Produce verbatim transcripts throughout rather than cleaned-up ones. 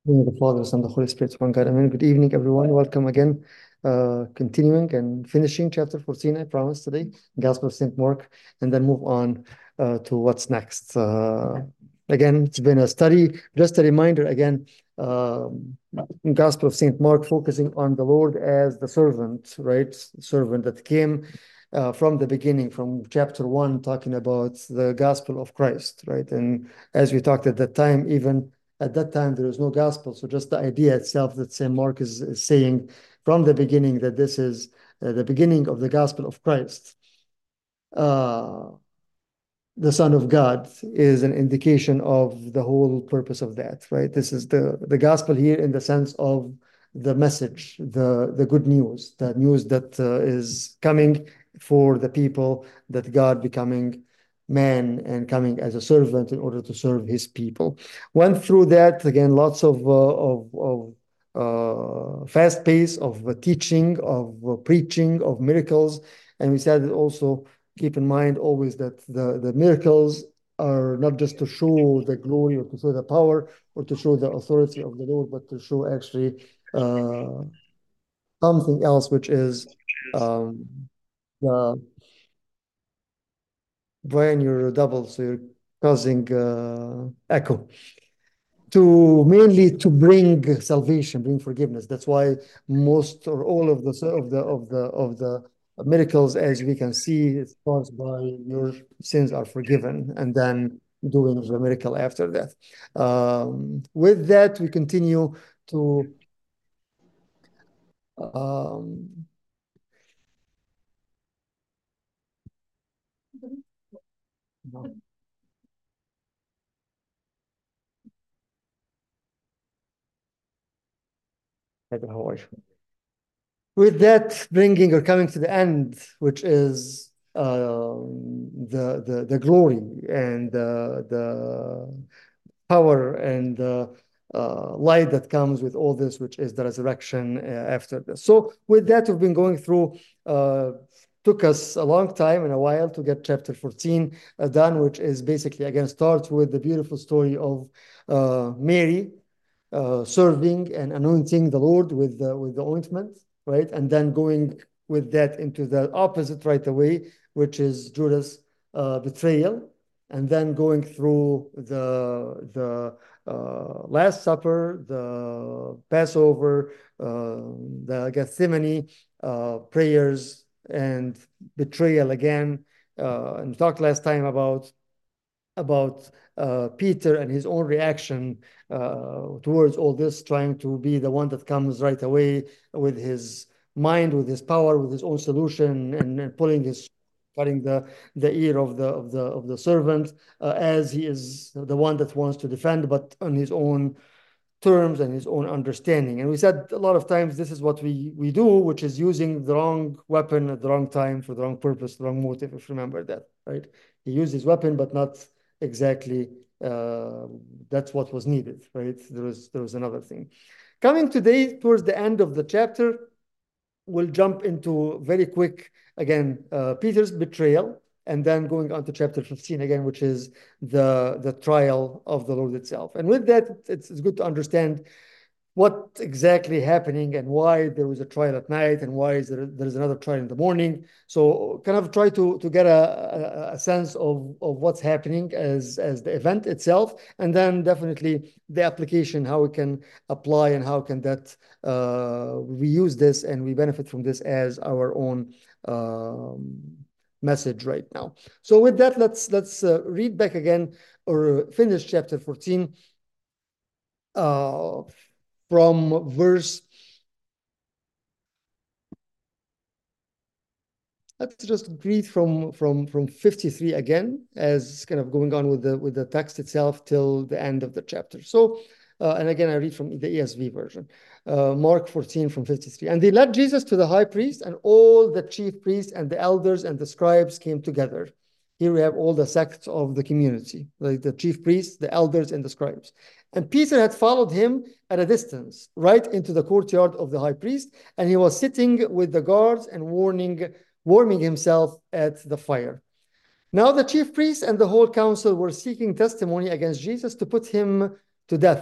In the name of the Father, Son, and the Holy Spirit, one God. Amen. Good evening, everyone. Welcome again. Uh, continuing and finishing chapter fourteen, I promise today, Gospel of Saint Mark, and then move on uh, to what's next. Uh, again, it's been a study. Just a reminder again, um, Gospel of Saint Mark focusing on the Lord as the servant, right? Servant that came uh, from the beginning, from chapter one, talking about the gospel of Christ, right? And as we talked at that time, even at that time, there was no gospel. So just the idea itself that Saint Mark is, is saying from the beginning that this is uh, the beginning of the gospel of Christ, uh, the Son of God, is an indication of the whole purpose of that, right? This is the, the gospel here in the sense of the message, the, the good news, the news that uh, is coming for the people, that God becoming man and coming as a servant in order to serve his people. Went through that again, lots of uh, of, of uh, fast pace of uh, teaching, of uh, preaching, of miracles, and we said also keep in mind always that the the miracles are not just to show the glory or to show the power or to show the authority of the Lord, but to show actually uh, something else, which is um, the Brian, you're double, so you're causing uh, echo. To mainly to bring salvation, bring forgiveness. That's why most or all of the of the of the of the miracles, as we can see, it starts by your sins are forgiven, and then doing the miracle after that. Um, with that, we continue to um, how are you? With that, bringing or coming to the end, which is um, the, the the glory and the the power and uh, uh, light that comes with all this, which is the resurrection uh, after this. So with that, we've been going through, uh, took us a long time and a while to get chapter fourteen uh, done, which is basically, again, starts with the beautiful story of uh, Mary uh, serving and anointing the Lord with the, with the ointment, right? And then going with that into the opposite right away, which is Judas' uh, betrayal, and then going through the the uh, Last Supper, the Passover, uh, the Gethsemane uh, prayers, and betrayal again. Uh, and we talked last time about about uh, Peter and his own reaction uh, towards all this, trying to be the one that comes right away with his mind, with his power, with his own solution, and, and pulling his cutting the the ear of the of the of the servant uh, as he is the one that wants to defend, but on his own terms and his own understanding. And we said a lot of times this is what we we do, which is using the wrong weapon at the wrong time for the wrong purpose, the wrong motive. If you remember that, right? He used his weapon, but not exactly uh, that's what was needed, right? There was there was another thing. Coming today towards the end of the chapter, we'll jump into very quick again uh, Peter's betrayal, and then going on to chapter fifteen again, which is the the trial of the Lord itself. And with that, it's, it's good to understand what exactly happening and why there was a trial at night and why is there there's another trial in the morning. So kind of try to to get a, a, a sense of of what's happening as as the event itself, and then definitely the application, how we can apply and how can that uh, we use this and we benefit from this as our own um, message right now. So with that, let's let's uh, read back again or finish chapter fourteen uh, from verse, let's just read from from from fifty-three again, as kind of going on with the with the text itself till the end of the chapter. So uh, and again I read from the E S V version, uh, Mark fourteen from fifty-three. And they led Jesus to the high priest, and all the chief priests and the elders and the scribes came together. Here we have all the sects of the community, like the chief priests, the elders, and the scribes. And Peter had followed him at a distance, right into the courtyard of the high priest, and he was sitting with the guards and warning, warming himself at the fire. Now the chief priests and the whole council were seeking testimony against Jesus to put him to death,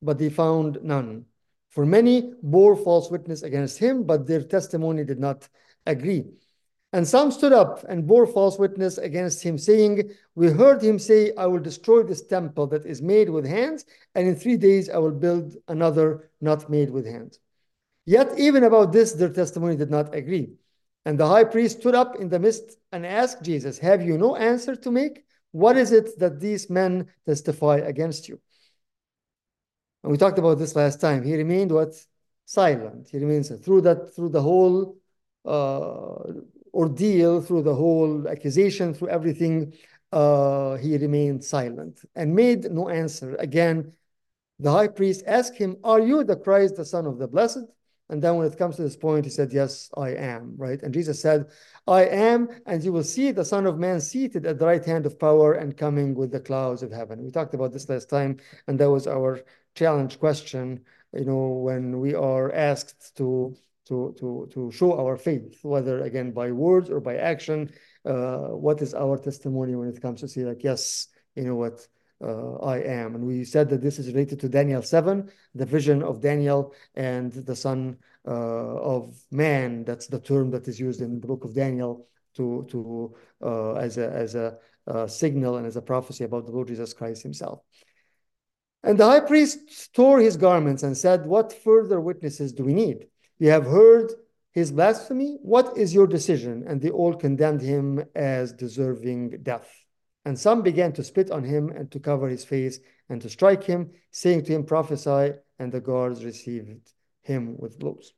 but they found none. For many bore false witness against him, but their testimony did not agree. And some stood up and bore false witness against him, saying, we heard him say, I will destroy this temple that is made with hands, and in three days I will build another not made with hands. Yet even about this, their testimony did not agree. And the high priest stood up in the midst and asked Jesus, have you no answer to make? What is it that these men testify against you? And we talked about this last time. He remained what? Silent. He remains through that, through the whole uh, ordeal, through the whole accusation, through everything, uh, he remained silent and made no answer. Again, the high priest asked him, are you the Christ, the Son of the Blessed? And then when it comes to this point, he said, yes, I am, right? And Jesus said, I am, and you will see the Son of Man seated at the right hand of power and coming with the clouds of heaven. We talked about this last time, and that was our challenge question, you know, when we are asked to, to, to, to show our faith, whether, again, by words or by action, uh, what is our testimony when it comes to say, like, yes, you know what, Uh, I am. And we said that this is related to Daniel seven, the vision of Daniel and the Son uh, of Man. That's the term that is used in the book of Daniel to, to uh, as a, as a uh, signal and as a prophecy about the Lord Jesus Christ himself. And the high priest tore his garments and said, what further witnesses do we need? You have heard his blasphemy. What is your decision? And they all condemned him as deserving death. And some began to spit on him and to cover his face and to strike him, saying to him, prophesy, and the guards received him with blows.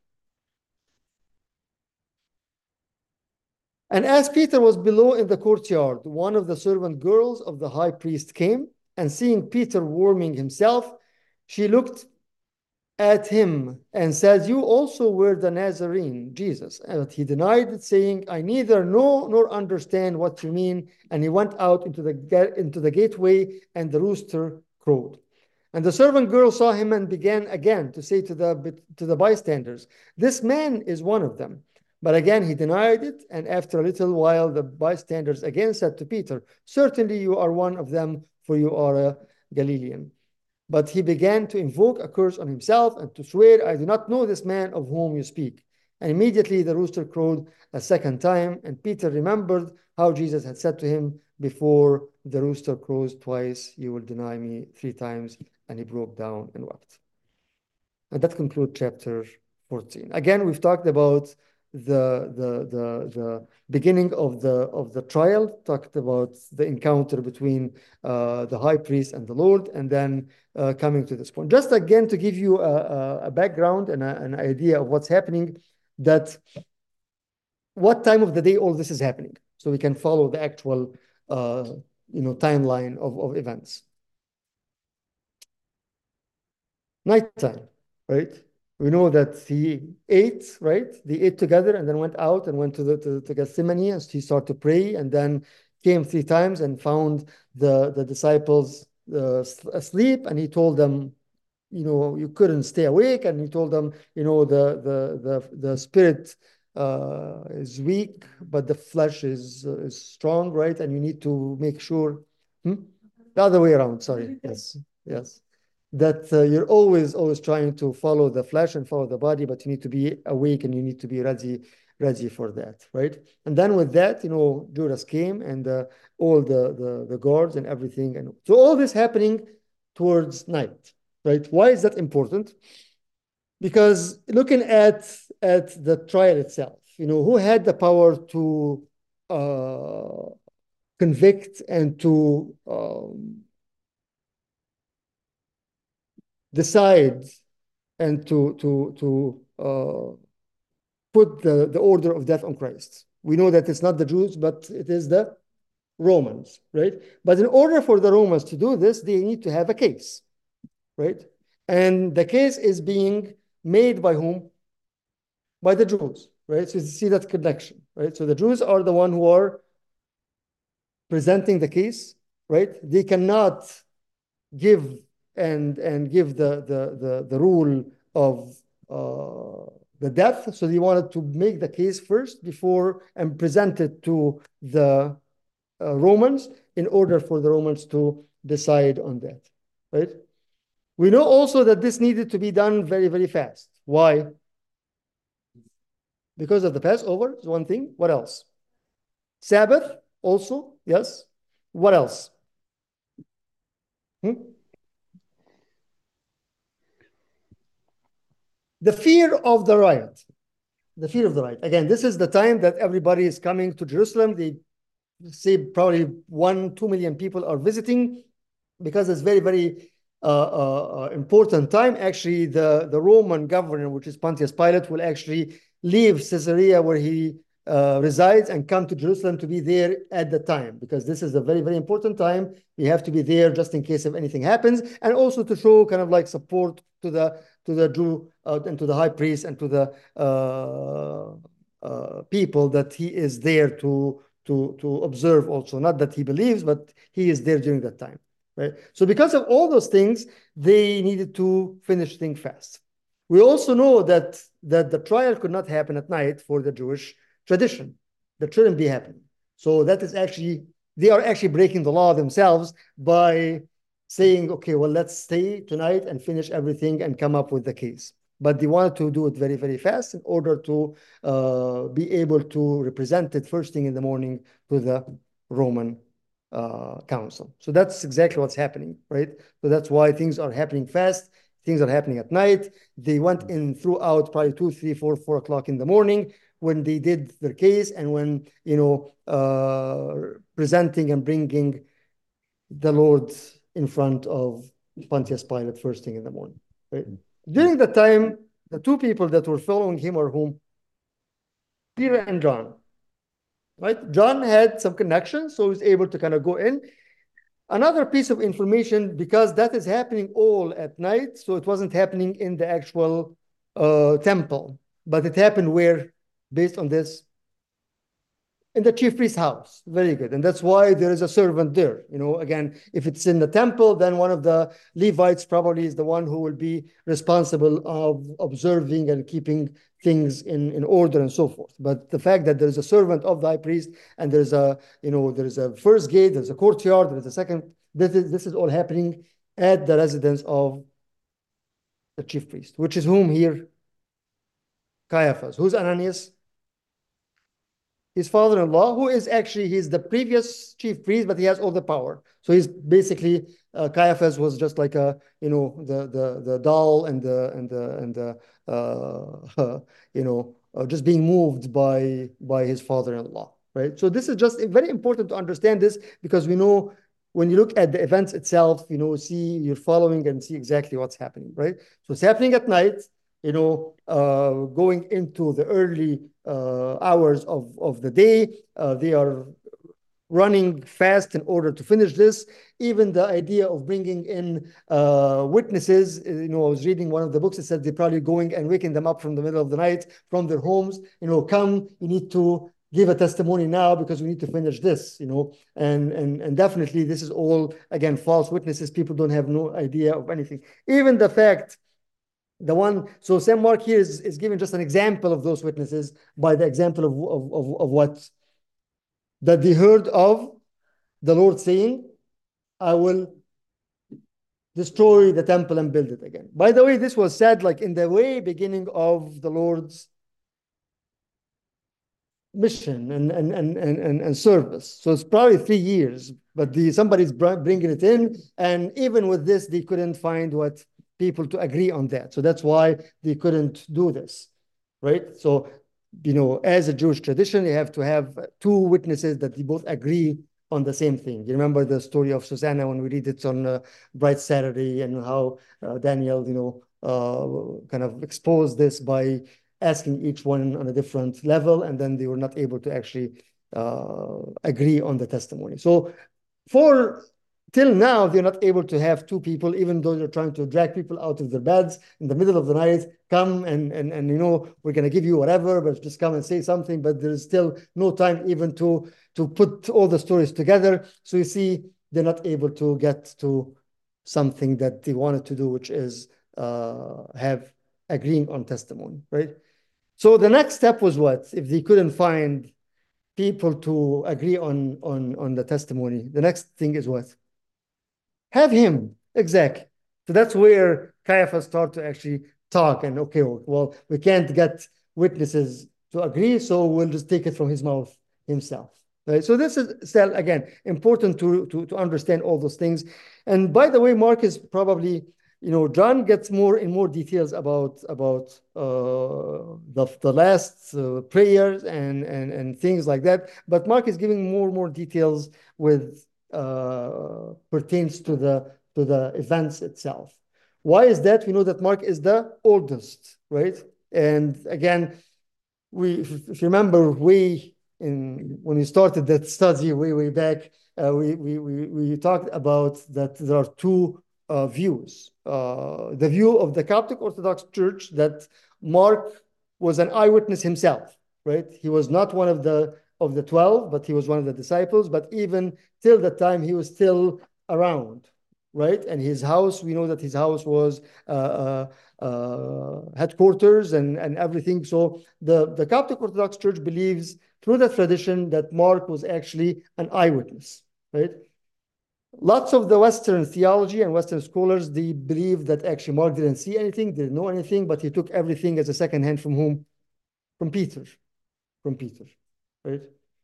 And as Peter was below in the courtyard, one of the servant girls of the high priest came, and seeing Peter warming himself, she looked at him and said, you also were the Nazarene, Jesus. But he denied it, saying, I neither know nor understand what you mean. And he went out into the, into the gateway, and the rooster crowed. And the servant girl saw him and began again to say to the, to the bystanders, this man is one of them. But again he denied it, and after a little while the bystanders again said to Peter, certainly you are one of them, for you are a Galilean. But he began to invoke a curse on himself and to swear, I do not know this man of whom you speak. And immediately the rooster crowed a second time, and Peter remembered how Jesus had said to him, before the rooster crows twice, you will deny me three times. And he broke down and wept. And that concludes chapter fourteen. Again, we've talked about the, the, the, the beginning of the, of the trial, talked about the encounter between uh, the high priest and the Lord, and then uh, coming to this point. Just again, to give you a, a background and a, an idea of what's happening, that what time of the day all this is happening, so we can follow the actual uh, you know, timeline of, of events. Nighttime, right? We know that he ate, right? They ate together and then went out and went to the to, to Gethsemane, and he started to pray, and then came three times and found the the disciples uh, asleep, and he told them, you know, you couldn't stay awake, and he told them, you know, the the the the spirit uh, is weak, but the flesh is uh, is strong, right? And you need to make sure. Hmm? The other way around. Sorry. Yes. Yes. That uh, you're always, always trying to follow the flesh and follow the body, but you need to be awake and you need to be ready, ready for that, right? And then with that, you know, Judas came and uh, all the, the, the guards and everything. And so all this happening towards night, right? Why is that important? Because looking at, at the trial itself, you know, who had the power to uh, convict and to um, decide and to to to uh, put the, the order of death on Christ. We know that it's not the Jews, but it is the Romans, right? But in order for the Romans to do this, they need to have a case, right? And the case is being made by whom? By the Jews, right? So you see that connection, right? So the Jews are the one who are presenting the case, right? They cannot give and and give the the the, the rule of uh, the death. So they wanted to make the case first before and present it to the uh, Romans in order for the Romans to decide on that, right? We know also that this needed to be done very, very fast. Why? Because of the Passover is one thing. What else? Sabbath also, yes. What else? Hmm? The fear of the riot. The fear of the riot. Again, this is the time that everybody is coming to Jerusalem. They say probably one, two million people are visiting because it's very, very uh, uh, uh, important time. Actually, the, the Roman governor, which is Pontius Pilate, will actually leave Caesarea where he uh, resides and come to Jerusalem to be there at the time, because this is a very, very important time. We have to be there just in case if anything happens, and also to show kind of like support to the to the Jew uh, and to the high priest and to the uh, uh, people that he is there to to to observe also. Not that he believes, but he is there during that time, right? So because of all those things, they needed to finish things fast. We also know that that the trial could not happen at night for the Jewish tradition. That shouldn't be happening. So that is actually, they are actually breaking the law themselves by saying, okay, well, let's stay tonight and finish everything and come up with the case. But they wanted to do it very, very fast in order to uh, be able to represent it first thing in the morning to the Roman uh, council. So that's exactly what's happening, right? So that's why things are happening fast. Things are happening at night. They went in throughout probably two, three, four, four o'clock in the morning when they did their case, and when, you know, uh, presenting and bringing the Lord in front of Pontius Pilate first thing in the morning. Right? During that time, the two people that were following him are whom? Peter and John. Right? John had some connections, so he was able to kind of go in. Another piece of information, because that is happening all at night, so it wasn't happening in the actual uh, temple, but it happened where, based on this, in the chief priest's house. Very good. And that's why there is a servant there. You know, again, if it's in the temple, then one of the Levites probably is the one who will be responsible of observing and keeping things in, in order and so forth. But the fact that there's a servant of the high priest, and there's a, you know, there's a first gate, there's a courtyard, there's a second, this is, this is all happening at the residence of the chief priest, which is whom here? Caiaphas. Who's Ananias? His father-in-law, who is actually, he's the previous chief priest, but he has all the power. So he's basically, uh, Caiaphas was just like a, you know, the the the doll and the and the and the uh, you know, uh, just being moved by by his father-in-law, right? So this is just very important to understand this, because we know when you look at the events itself, you know, see you're following and see exactly what's happening, right? So it's happening at night, you know, uh, going into the early uh, hours of, of the day. Uh, they are running fast in order to finish this. Even the idea of bringing in uh, witnesses, you know, I was reading one of the books that said they're probably going and waking them up from the middle of the night from their homes, you know, come, you need to give a testimony now because we need to finish this, you know, and and and definitely this is all, again, false witnesses. People don't have no idea of anything. Even the fact the one, so Saint Mark here is, is giving just an example of those witnesses by the example of, of, of, of what? That they heard of the Lord saying, I will destroy the temple and build it again. By the way, this was said like in the way beginning of the Lord's mission and, and, and, and, and service. So it's probably three years, but the, somebody's bringing it in. And even with this, they couldn't find what people to agree on that. So that's why they couldn't do this, right? So, you know, as a Jewish tradition, you have to have two witnesses that they both agree on the same thing. You remember the story of Susanna when we read it on uh, Bright Saturday, and how uh, Daniel, you know, uh, kind of exposed this by asking each one on a different level, and then they were not able to actually uh, agree on the testimony. So for till now, they're not able to have two people, even though they're trying to drag people out of their beds in the middle of the night, come and, and, and you know, we're going to give you whatever, but just come and say something. But there's still no time even to, to put all the stories together. So you see, they're not able to get to something that they wanted to do, which is uh, have agreeing on testimony, right? So the next step was what? If they couldn't find people to agree on, on, on the testimony, the next thing is what? Have him, exactly. So that's where Caiaphas start to actually talk and, okay, well, we can't get witnesses to agree, so we'll just take it from his mouth himself. Right? So this is still, again, important to, to, to understand all those things. And by the way, Mark is probably, you know, John gets more in more details about about uh, the, the last uh, prayers and, and, and things like that. But Mark is giving more and more details with uh, pertains to the to the events itself. Why is that? We know that Mark is the oldest, right? And again, we, if you remember, we in when we started that study way way back, uh, we, we we we talked about that there are two uh, views. Uh, the view of the Coptic Orthodox Church that Mark was an eyewitness himself, right? He was not one of the of the twelve, but he was one of the disciples. But even till that time, he was still around, right? And his house, we know that his house was uh, uh, uh, headquarters and, and everything. So the, the Coptic Orthodox Church believes through the tradition that Mark was actually an eyewitness, right? Lots of the Western theology and Western scholars, they believe that actually Mark didn't see anything, didn't know anything, but he took everything as a second hand from whom? From Peter, from Peter, right?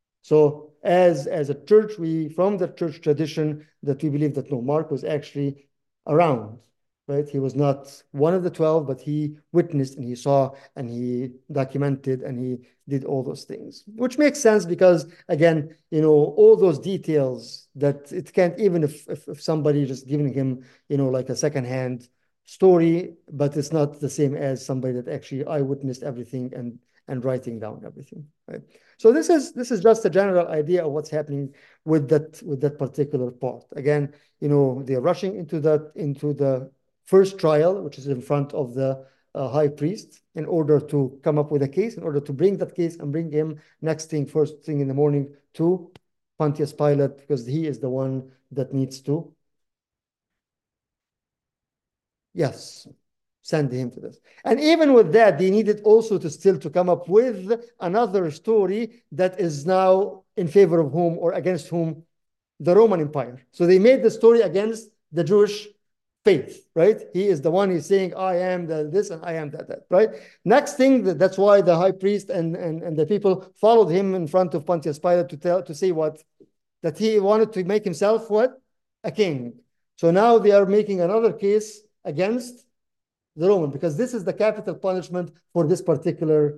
So as, as a church, we, from the church tradition, that we believe that no, Mark was actually around, right? He was not one of the twelve, but he witnessed and he saw and he documented and he did all those things, which makes sense because, again, you know, all those details that it can't, even if, if, if somebody just giving him, you know, like a secondhand story, but it's not the same as somebody that actually eyewitnessed everything and and writing down everything, right? So this is this is just a general idea of what's happening with that with that particular part. Again, you know, they're rushing into that into the first trial, which is in front of the uh, high priest, in order to come up with a case, in order to bring that case and bring him next thing, first thing in the morning to Pontius Pilate, because he is the one that needs to, yes, send him to this. And even with that, they needed also to still to come up with another story that is now in favor of whom or against whom? The Roman Empire. So they made the story against the Jewish faith, right? He is the one who's saying, I am the this and I am that, that, right? Next thing, that's why the high priest and, and, and the people followed him in front of Pontius Pilate to tell to say what? That he wanted to make himself what? A king. So now they are making another case against the Roman, because this is the capital punishment for this particular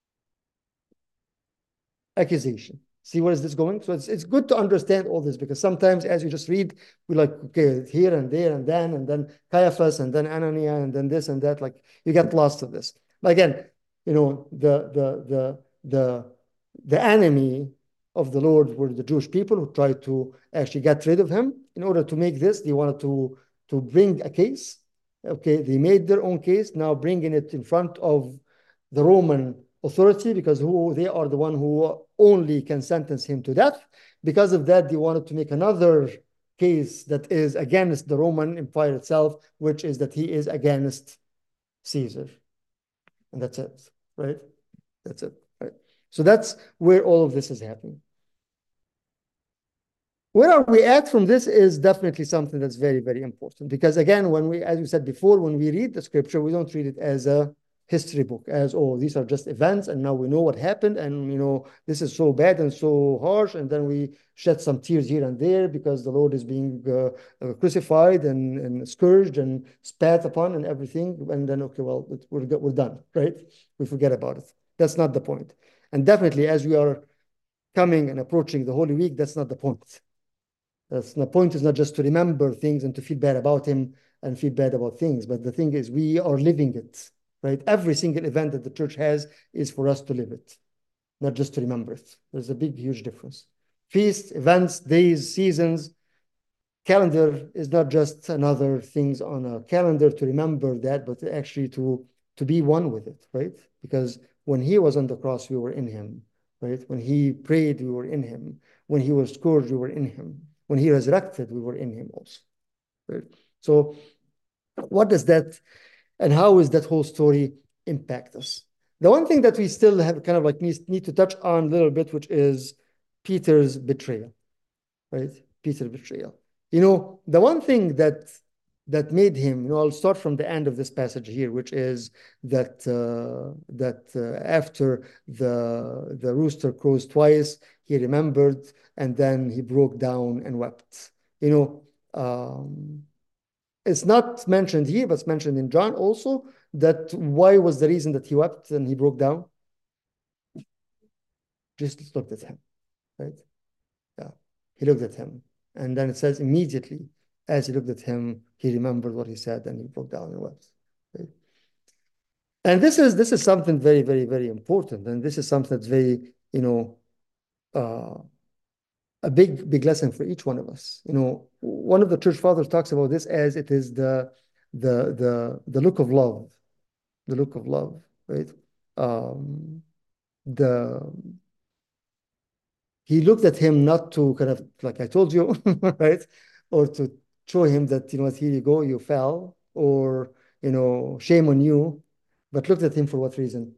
accusation. See where is this going? So it's it's good to understand all this, because sometimes as you just read, we're like, okay, here and there and then, and then Caiaphas and then Ananias and then this and that, like you get lost of this. But again, you know, the the the the the enemy of the Lord were the Jewish people who tried to actually get rid of him. In order to make this, they wanted to to bring a case. Okay, they made their own case, now bringing it in front of the Roman authority, because who they are the one who only can sentence him to death. Because of that, they wanted to make another case that is against the Roman Empire itself, which is that he is against Caesar. And that's it, right? That's it, right? So that's where all of this is happening. Where are we at from this is definitely something that's very, very important. Because again, when we, as we said before, when we read the scripture, we don't read it as a history book, as, oh, these are just events and now we know what happened and, you know, this is so bad and so harsh, and then we shed some tears here and there because the Lord is being uh, uh, crucified and, and scourged and spat upon and everything, and then, okay, well, we're, we're done, right? We forget about it. That's not the point. And definitely as we are coming and approaching the Holy Week, that's not the point. That's, the point is not just to remember things and to feel bad about him and feel bad about things, but the thing is we are living it, right? Every single event that the church has is for us to live it, not just to remember it. There's a big, huge difference. Feasts, events, days, seasons, calendar is not just another things on a calendar to remember that, but actually to, to be one with it, right? Because when he was on the cross, we were in him, right? When he prayed, we were in him. When he was scourged, we were in him. When he resurrected, we were in him also. Right? So what does that, and how is that whole story impact us? The one thing that we still have kind of like need, need to touch on a little bit, which is Peter's betrayal, right? Peter's betrayal. You know, the one thing that that made him, you know, I'll start from the end of this passage here, which is that uh, that uh, after the the rooster crows twice, he remembered, and then he broke down and wept. You know, um, it's not mentioned here, but it's mentioned in John also, that why was the reason that he wept and he broke down? Just looked at him, right? Yeah. He looked at him. And then it says immediately, as he looked at him, he remembered what he said and he broke down and wept. Right? And this is this is something very, very, very important. And this is something that's very, you know, uh, a big, big lesson for each one of us. You know, one of the church fathers talks about this as it is the the the the look of love, the look of love, right? Um, the he looked at him not to kind of like I told you, right? Or to show him that, you know what, here you go, you fell, or, you know, shame on you, but looked at him for what reason?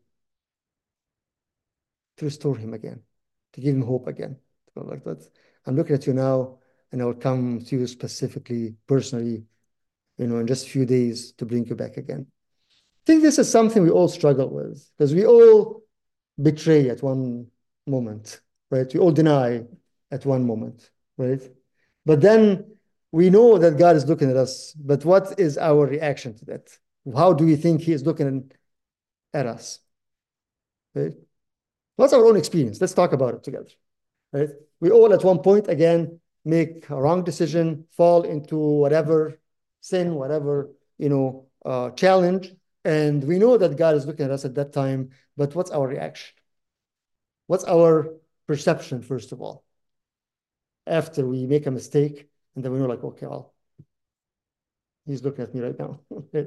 To restore him again, to give him hope again. So like that. I'm looking at you now, and I will come to you specifically, personally, you know, in just a few days to bring you back again. I think this is something we all struggle with because we all betray at one moment, right? We all deny at one moment, right? But then we know that God is looking at us, but what is our reaction to that? How do we think He is looking at us, right? What's our own experience? Let's talk about it together, right? We all at one point, again, make a wrong decision, fall into whatever sin, whatever, you know, uh, challenge, and we know that God is looking at us at that time, but what's our reaction? What's our perception, first of all, after we make a mistake, and then we know, like, okay, well, he's looking at me right now.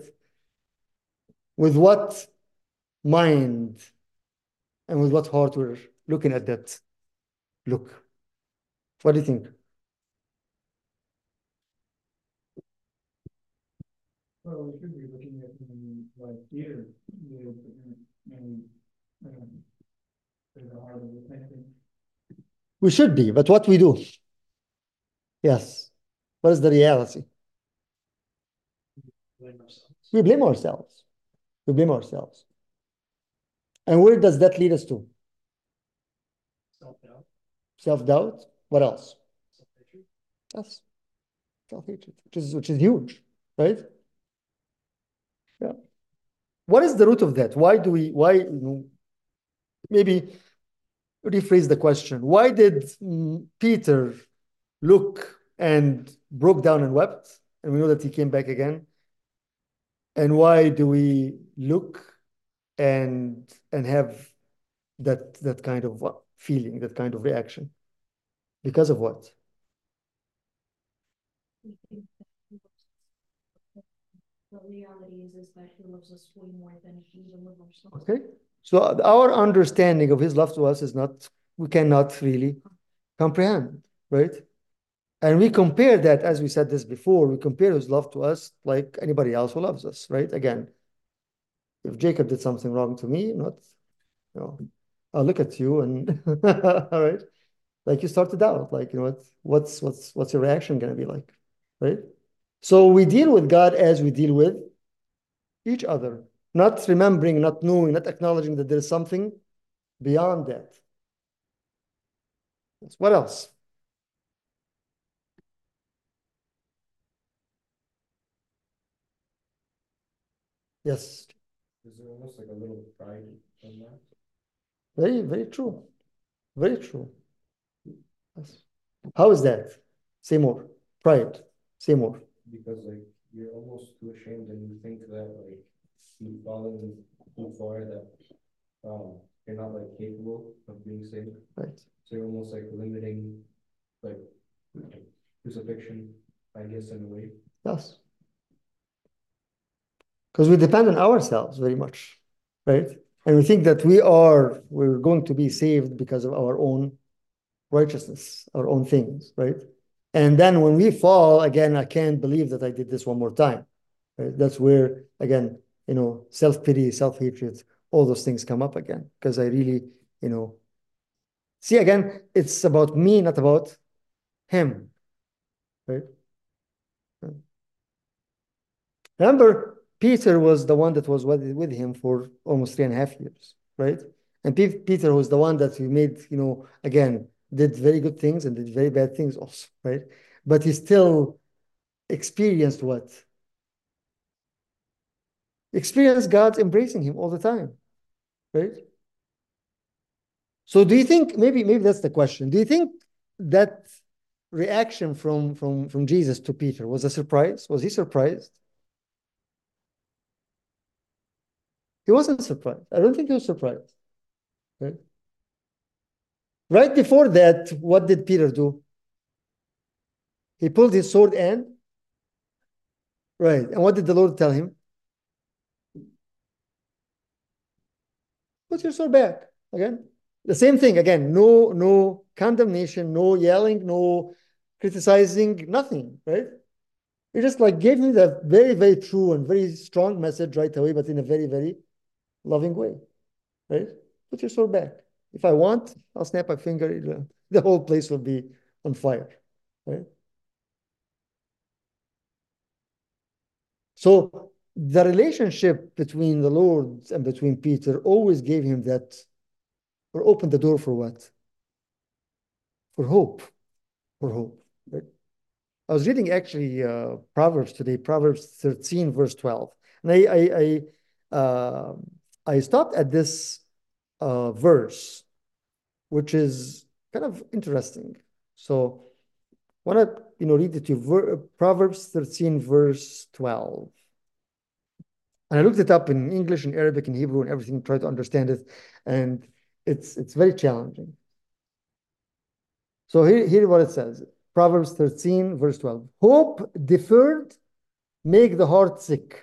With what mind and with what heart we're looking at that look? What do you think? Well, we should be looking at him like Peter did and, and the heart of repentance. We should be, but what we do? Yes. What is the reality? Blame ourselves. We blame ourselves. We blame ourselves. And where does that lead us to? Self-doubt. Self-doubt. What else? Self-hatred. Yes. Self-hatred, which is which is huge, right? Yeah. What is the root of that? Why do we, why, you know, maybe rephrase the question. Why did mm, Peter look and broke down and wept? And we know that he came back again. And why do we look and and have that that kind of feeling, that kind of reaction? Because of what? The reality is, is that he loves us way more than we even love ourselves. Okay. So our understanding of his love to us is not, we cannot really comprehend, right? And we compare that, as we said this before, we compare his love to us like anybody else who loves us, right? Again, if Jacob did something wrong to me, not, you know, I'll look at you and, all right, like you started out, like, you know, what, what's, what's, what's your reaction going to be like, right? So we deal with God as we deal with each other, not remembering, not knowing, not acknowledging that there's something beyond that. What else? Yes. Is there almost like a little pride in that? Very, very true. Very true. Yes. How is that? Say more. Pride. Say more. Because like you're almost too ashamed and you think that like you've fallen too far that um you're not like capable of being saved. Right. So you're almost like limiting like crucifixion, I guess, in a way. Yes. Because we depend on ourselves very much, right? And we think that we are, we're going to be saved because of our own righteousness, our own things, right? And then when we fall, again, I can't believe that I did this one more time, right? That's where, again, you know, self-pity, self-hatred, all those things come up again, because I really, you know, see, again, it's about me, not about him, right? Remember, Peter was the one that was with, with him for almost three and a half years, right? And Pe- Peter was the one that he made, you know, again, did very good things and did very bad things also, right? But he still experienced what? Experienced God embracing him all the time, right? So do you think, maybe maybe that's the question. Do you think that reaction from from from Jesus to Peter was a surprise? Was he surprised? He wasn't surprised. I don't think he was surprised. Right? Right before that, what did Peter do? He pulled his sword and right. And what did the Lord tell him? Put your sword back. Again, the same thing. Again, no, no condemnation, no yelling, no criticizing, nothing. Right? He just like gave me the very, very true and very strong message right away, but in a very, very loving way. Right? Put your sword back. If I want, I'll snap my finger. The whole place will be on fire. Right? So the relationship between the Lord and between Peter always gave him that, or opened the door for what? For hope. For hope. Right? I was reading actually uh, Proverbs today, Proverbs thirteen, verse twelve. And I I I, uh, I stopped at this uh, verse, which is kind of interesting. So I want to you know read it to you. Proverbs thirteen, verse twelve. And I looked it up in English and Arabic and Hebrew and everything, try to understand it. And it's it's very challenging. So here, here what it says. Proverbs thirteen, verse twelve. Hope deferred make the heart sick,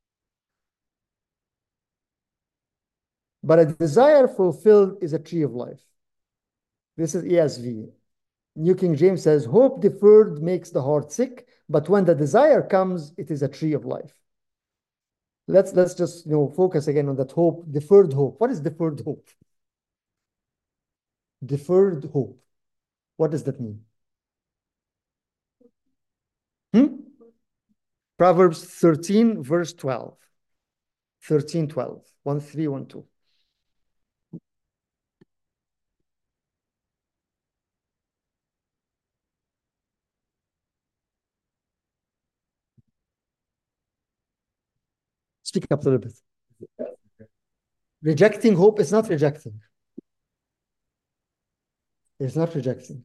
but a desire fulfilled is a tree of life. This is E S V. New King James says, hope deferred makes the heart sick, but when the desire comes, it is a tree of life. Let's let's just you know focus again on that hope, deferred hope. What is deferred hope? Deferred hope. What does that mean? Hmm? Proverbs thirteen, verse twelve. thirteen, twelve. one, three, one, two. Speak up a little bit. Rejecting hope is not rejecting. It's not rejecting.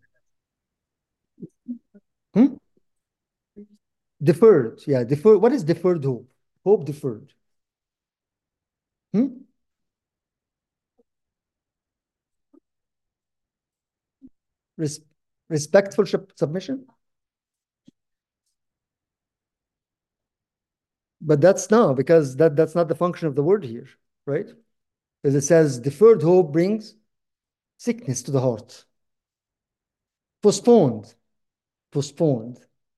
Hmm? Deferred. Yeah, deferred. What is deferred hope? Hope deferred. Hmm? Res respectful submission? But that's no, because that, that's not the function of the word here, right? Because it says deferred hope brings sickness to the heart. Postponed. Postponed.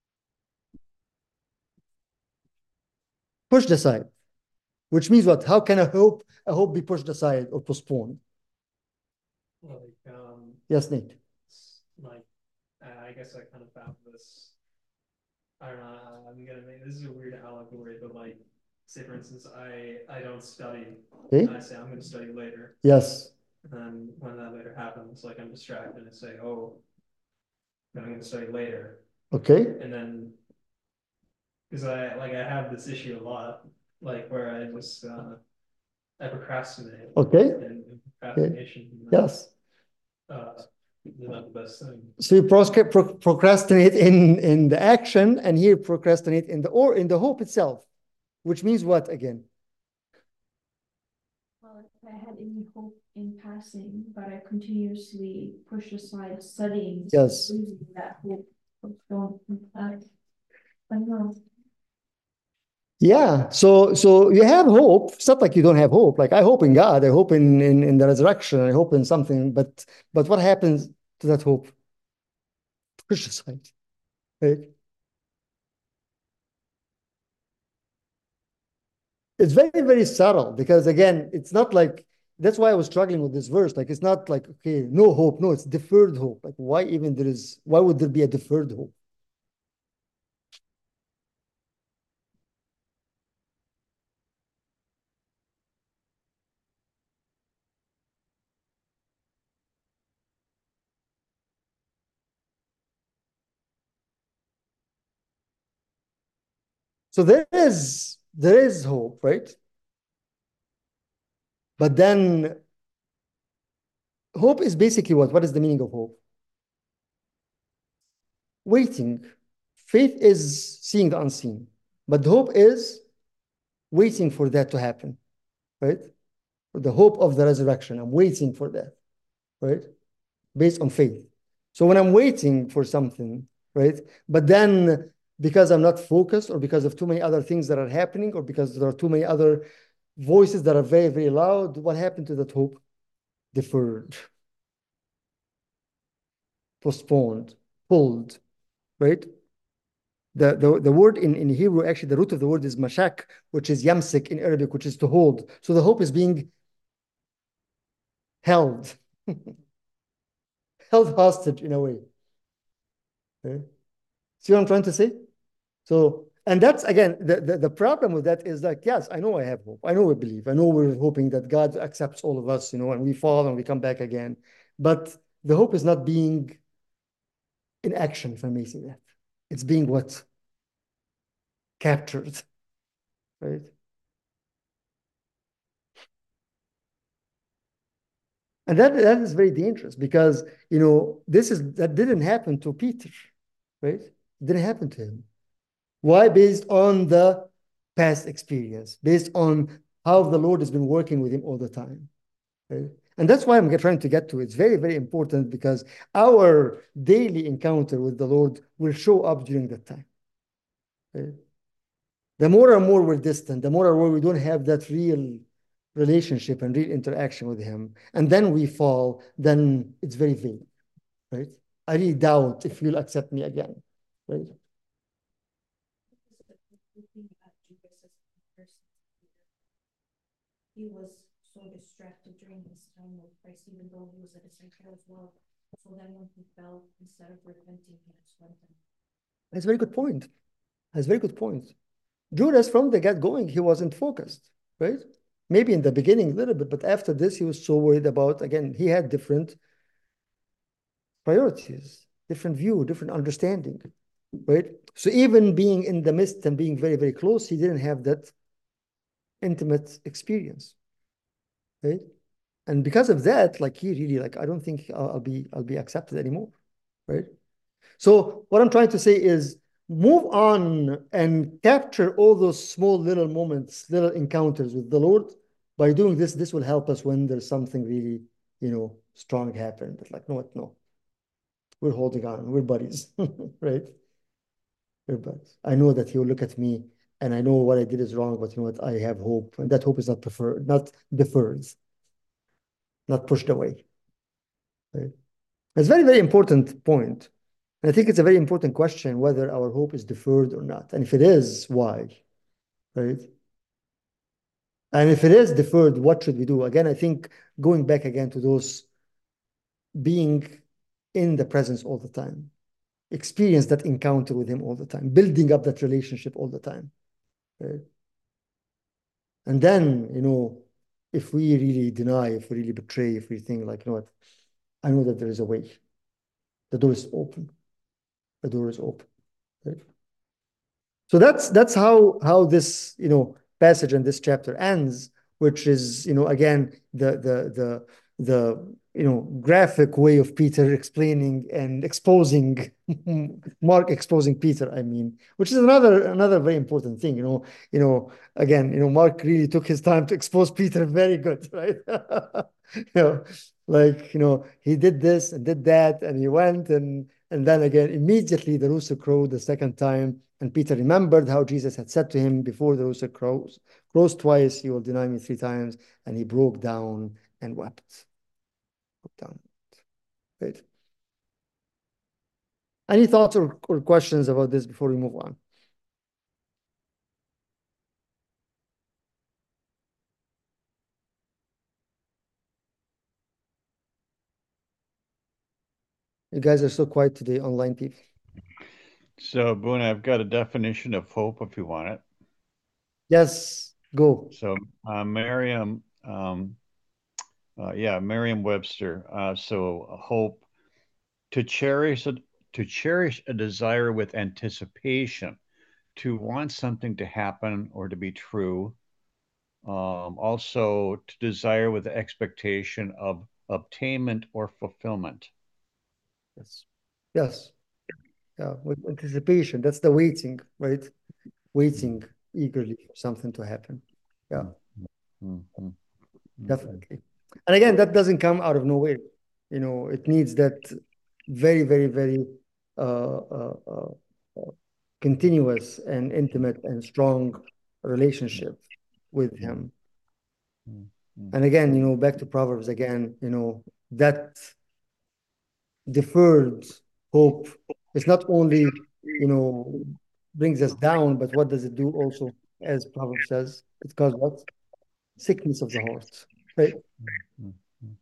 Pushed aside. Which means what? How can a hope a hope be pushed aside or postponed? Like, um, Yes, Nate. like, I guess I kind of found this. I don't know. I'm gonna make this is a weird allegory, but like, say for instance, I I don't study. Okay. And I say I'm gonna study later. Yes. And then when that later happens, like I'm distracted and say, oh, I'm gonna study later. Okay. And then, because I like I have this issue a lot, like where I just uh, I procrastinate. Okay. And, and procrastination. Okay. Yes. Uh, not the best thing. So you pro procrastinate in in the action, and here procrastinate in the or in the hope itself, which means what again? Well, if I had any hope in passing, but I continuously push aside studying, Yes. losing that hope of going I don't know. Yeah. So so you have hope. It's not like you don't have hope. Like I hope in God. I hope in in, in the resurrection. I hope in something. But but what happens to that hope? Push aside. Right? It's very, very subtle because again, it's not like that's why I was struggling with this verse. Like it's not like, okay, no hope. No, it's deferred hope. Like why even there is why would there be a deferred hope? So there is there is hope, right? But then hope is basically what? What is the meaning of hope? Waiting. Faith is seeing the unseen, but hope is waiting for that to happen, right? The hope of the resurrection. I'm waiting for that, right? Based on faith. So when I'm waiting for something, right? But then because I'm not focused or because of too many other things that are happening or because there are too many other voices that are very, very loud, what happened to that hope? Deferred, postponed, pulled, right? The, the, the word in, in Hebrew, actually, the root of the word is mashak, which is yamsik in Arabic, which is to hold. So the hope is being held, held hostage in a way. Okay? See what I'm trying to say? So, and that's again, the, the, the problem with that is like, yes, I know I have hope. I know we believe. I know we're hoping that God accepts all of us, you know, and we fall and we come back again. But the hope is not being in action, if I may say that. It's being what? Captured, right? And that, that is very dangerous because, you know, this is, that didn't happen to Peter, right? It didn't happen to him. Why? Based on the past experience, based on how the Lord has been working with him all the time, right? And that's why I'm trying to get to. It's very, very important because our daily encounter with the Lord will show up during that time. Right? The more and more we're distant, the more and more we don't have that real relationship and real interaction with him, and then we fall, then it's very vague, right? I really doubt if you'll accept me again, right? He was so distracted during his time with Christ, even though he was at a center as well. So then when he fell, instead of repenting, he just went and That's a very good point. That's a very good point. Judas, from the get-going, he wasn't focused, right? Maybe in the beginning a little bit, but after this, he was so worried about, again, he had different priorities, different view, different understanding, right? So even being in the midst and being very, very close, he didn't have that intimate experience, right? And because of that, like he really, like, I don't think I'll, I'll be, I'll be accepted anymore, right? So what I'm trying to say is move on and capture all those small little moments, little encounters with the Lord. By doing this, this will help us when there's something really, you know, strong happen. But like, no, what, no, we're holding on, we're buddies, right? We're buddies. I know that he'll look at me and I know what I did is wrong, but you know what? I have hope. And that hope is not preferred, not deferred, not pushed away. Right? It's a very, very important point. And I think it's a very important question whether our hope is deferred or not. And if it is, why? Right? And if it is deferred, what should we do? Again, I think going back again to those being in the presence all the time, experience that encounter with him all the time, building up that relationship all the time. Right? And then, you know, if we really deny, if we really betray, if we think like, you know what, I know that there is a way. The door is open. The door is open. Right? So that's that's how how this you know passage and this chapter ends, which is you know again the the the the you know graphic way of Peter explaining and exposing Mark exposing Peter. I mean, which is another another very important thing. You know, you know again, you know Mark really took his time to expose Peter. Very good, right? you know, like you know he did this and did that, and he went and and then again immediately the rooster crowed the second time. And Peter remembered how Jesus had said to him before the rooster crows, crows twice, you will deny me three times. And he broke down and wept. Broke down. Right. Any thoughts or, or questions about this before we move on? You guys are so quiet today, online people. So, Boone, I've got a definition of hope if you want it. Yes, go. So, uh, Merriam, um, uh, yeah, Merriam-Webster. Uh, so, hope to cherish a, to cherish a desire with anticipation, to want something to happen or to be true. Um, also to desire with the expectation of obtainment or fulfillment. Yes. Yes. Yeah. With anticipation. That's the waiting, right? Waiting eagerly for something to happen. Yeah, Mm-hmm. definitely. And again, that doesn't come out of nowhere. You know, it needs that very, very, very uh, uh, uh, uh, continuous and intimate and strong relationship with him. Mm-hmm. And again, you know, back to Proverbs again, you know, that deferred hope is not only, you know, brings us down, but what does it do also, as Proverbs says? It causes what? Sickness of the heart, right? Mm-hmm.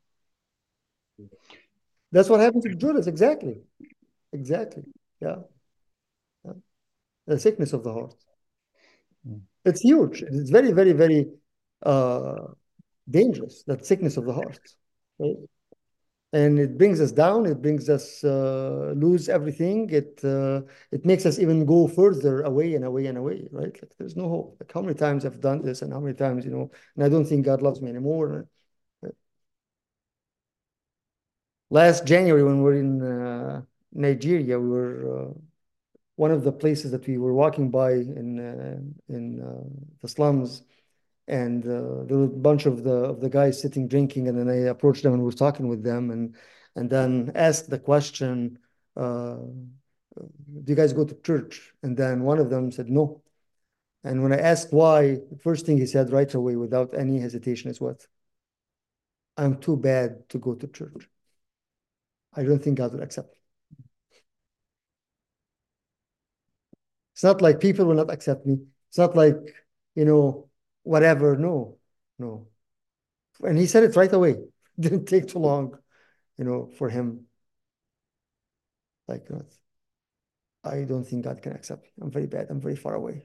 That's what happened to Judas, exactly. Exactly. Yeah. Yeah. The sickness of the heart. It's huge. It's very, very, very uh, dangerous, that sickness of the heart, right? And it brings us down. It brings us uh, lose everything. It uh, it makes us even go further away and away and away, right? Like there's no hope. Like how many times I've done this and how many times, you know, and I don't think God loves me anymore. Last January when we were in uh, Nigeria, we were uh, one of the places that we were walking by in uh, in uh, the slums, and uh, there were a bunch of the of the guys sitting drinking, and then I approached them and was talking with them, and and then asked the question, uh, "Do you guys go to church?" And then one of them said no. And when I asked why, the first thing he said right away, without any hesitation, is what? I'm too bad to go to church. I don't think God will accept me. It's not like people will not accept me. It's not like, you know, whatever. No, no. And he said it right away. It didn't take too long, you know, for him. Like, you know, I don't think God can accept me. I'm very bad. I'm very far away.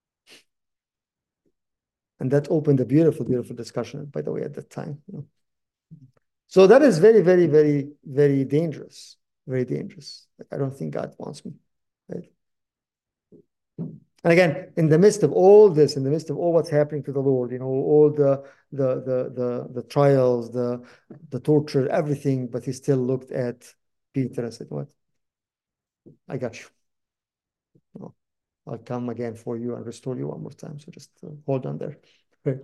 And that opened a beautiful, beautiful discussion, by the way, at that time. You know. So that is very, very, very, very dangerous. Very dangerous. Like, I don't think God wants me. Right? And again, in the midst of all this, in the midst of all what's happening to the Lord, you know, all the the the the the trials, the the torture, everything, but he still looked at Peter and said, "What? I got you. You know, I'll come again for you and restore you one more time. So just uh, hold on there." Right.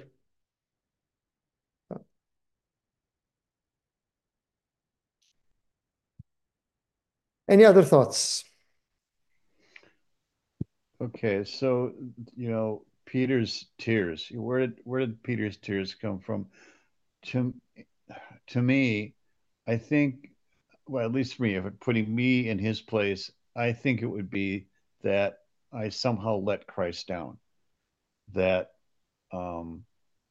Any other thoughts? Okay, so you know Peter's tears. Where did where did Peter's tears come from? To to me, I think, well, at least for me, if it putting me in his place, I think it would be that I somehow let Christ down. That um,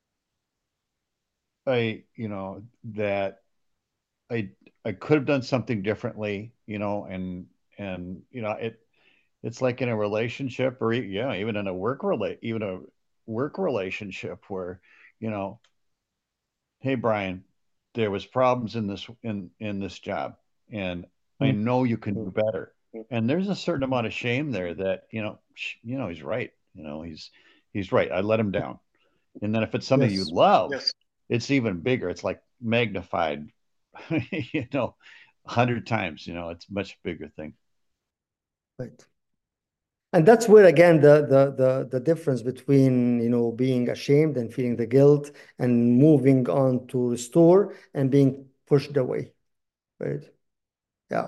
I, you know, that I I could have done something differently, you know, and and you know it it's like in a relationship or e- yeah, even in a work relate even a work relationship where, you know, hey Brian, there was problems in this in in this job, and I Mm. know you can do better. And there's a certain amount of shame there that, you know, sh- you know, he's right. You know, he's he's right. I let him down. And then if it's something you Yes. love, yes, it's even bigger. It's like magnified, you know, a hundred times. You know, it's a much bigger thing. Right. And that's where again the the the the difference between, you know, being ashamed and feeling the guilt and moving on to restore and being pushed away. Right. Yeah.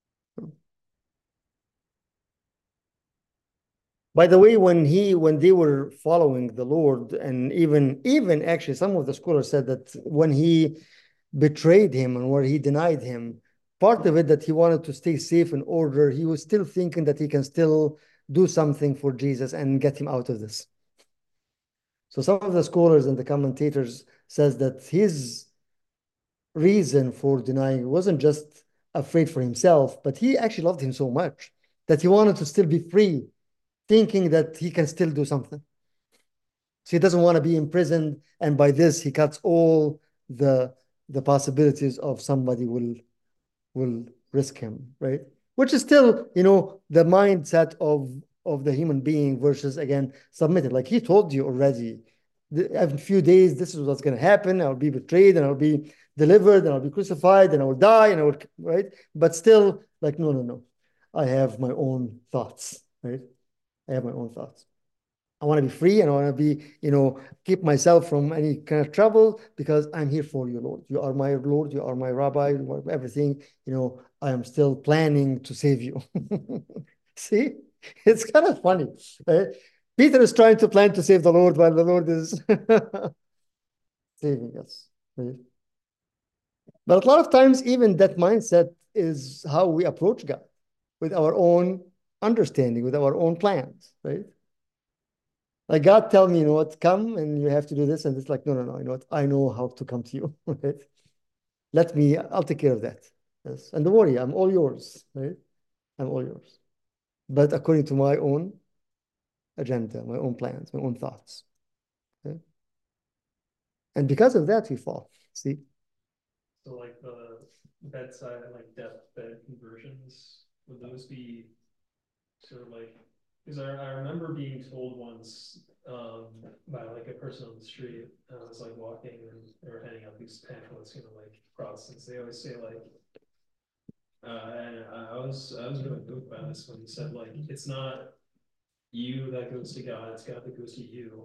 By the way, when he when they were following the Lord, and even even actually some of the scholars said that when he betrayed him and where he denied him, part of it that he wanted to stay safe in order, he was still thinking that he can still do something for Jesus and get him out of this. So some of the scholars and the commentators says that his reason for denying wasn't just afraid for himself, but he actually loved him so much that he wanted to still be free, thinking that he can still do something. So he doesn't want to be imprisoned, and by this he cuts all the the possibilities of somebody will will risk him, right? Which is still, you know, the mindset of of the human being versus, again, submitted. Like he told you already, in a few days, this is what's going to happen. I'll be betrayed and I'll be delivered and I'll be crucified and I will die and I will, right? But still, like, no, no, no. I have my own thoughts, right? I have my own thoughts. I want to be free and I want to be, you know, keep myself from any kind of trouble because I'm here for you, Lord. You are my Lord. You are my Rabbi. You are everything. You know, I am still planning to save you. See, it's kind of funny, right? Peter is trying to plan to save the Lord while the Lord is saving us, right? But a lot of times, even that mindset is how we approach God, with our own understanding, with our own plans, right? Like God tell me, you know what, come and you have to do this. And it's like, no, no, no, you know what, I know how to come to you, right? Let me, I'll take care of that. Yes. And don't worry, I'm all yours, right? I'm all yours. But according to my own agenda, my own plans, my own thoughts. Okay? And because of that, we fall. See? So like the bedside, like deathbed conversions, would those be sort of like, because I, I remember being told once um, by like a person on the street, and I was like walking and they were handing out these pamphlets, you know, like Protestants, they always say like, uh, and I was I was really moved by this when he said like, it's not you that goes to God, it's God that goes to you.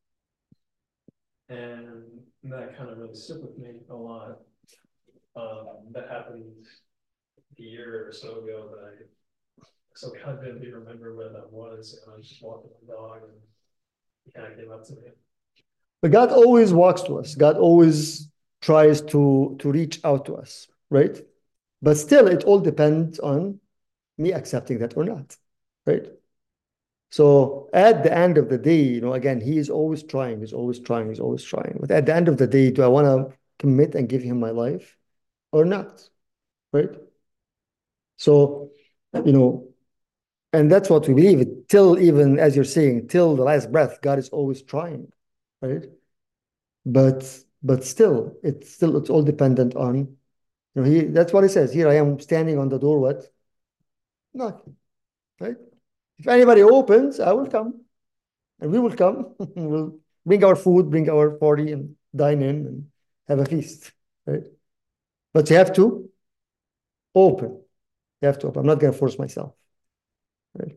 And that kind of really stuck with me a lot. Um, that happened a year or so ago, but I so kind of vividly remember where that was, and I was just walking the dog, and he kind of came up to me. But God always walks to us. God always tries to, to reach out to us, right? But still, it all depends on me accepting that or not, right? So at the end of the day, you know, again, he is always trying, he's always trying, he's always trying. But at the end of the day, do I want to commit and give him my life or not, right? So, you know, and that's what we believe. Till even, as you're saying, till the last breath, God is always trying, right? But but still, it's still it's all dependent on, you know, he. That's what he says. Here I am standing on the door. What? Knocking, right? If anybody opens, I will come, and we will come. We'll bring our food, bring our party, and dine in and have a feast, right? But you have to open. You have to open. I'm not going to force myself, right?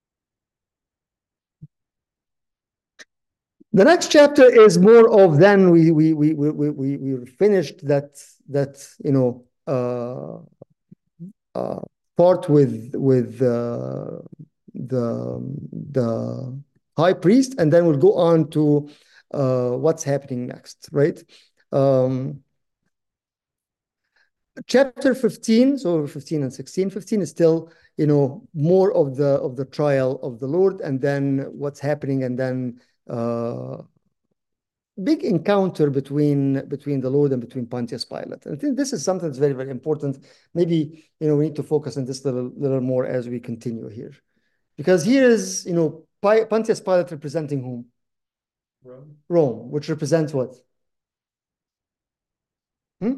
The next chapter is more of then we we we we we we finished that that you know uh, uh, part with with uh, the the high priest, and then we'll go on to uh, what's happening next, right? Um, chapter fifteen, so fifteen and sixteen. fifteen is still, you know, more of the of the trial of the Lord, and then what's happening, and then uh, big encounter between between the Lord and between Pontius Pilate. And I think this is something that's very, very important. Maybe, you know, we need to focus on this a little, little more as we continue here. Because here is, you know, Pontius Pilate representing whom? Rome. Rome, which represents what? Hmm?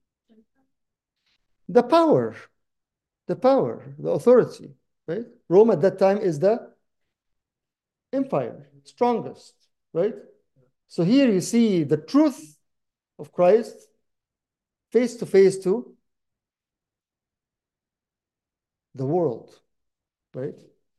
The power, the power, the authority, right? Rome at that time is the empire, strongest, right? So here you see the truth of Christ face to face to the world, right?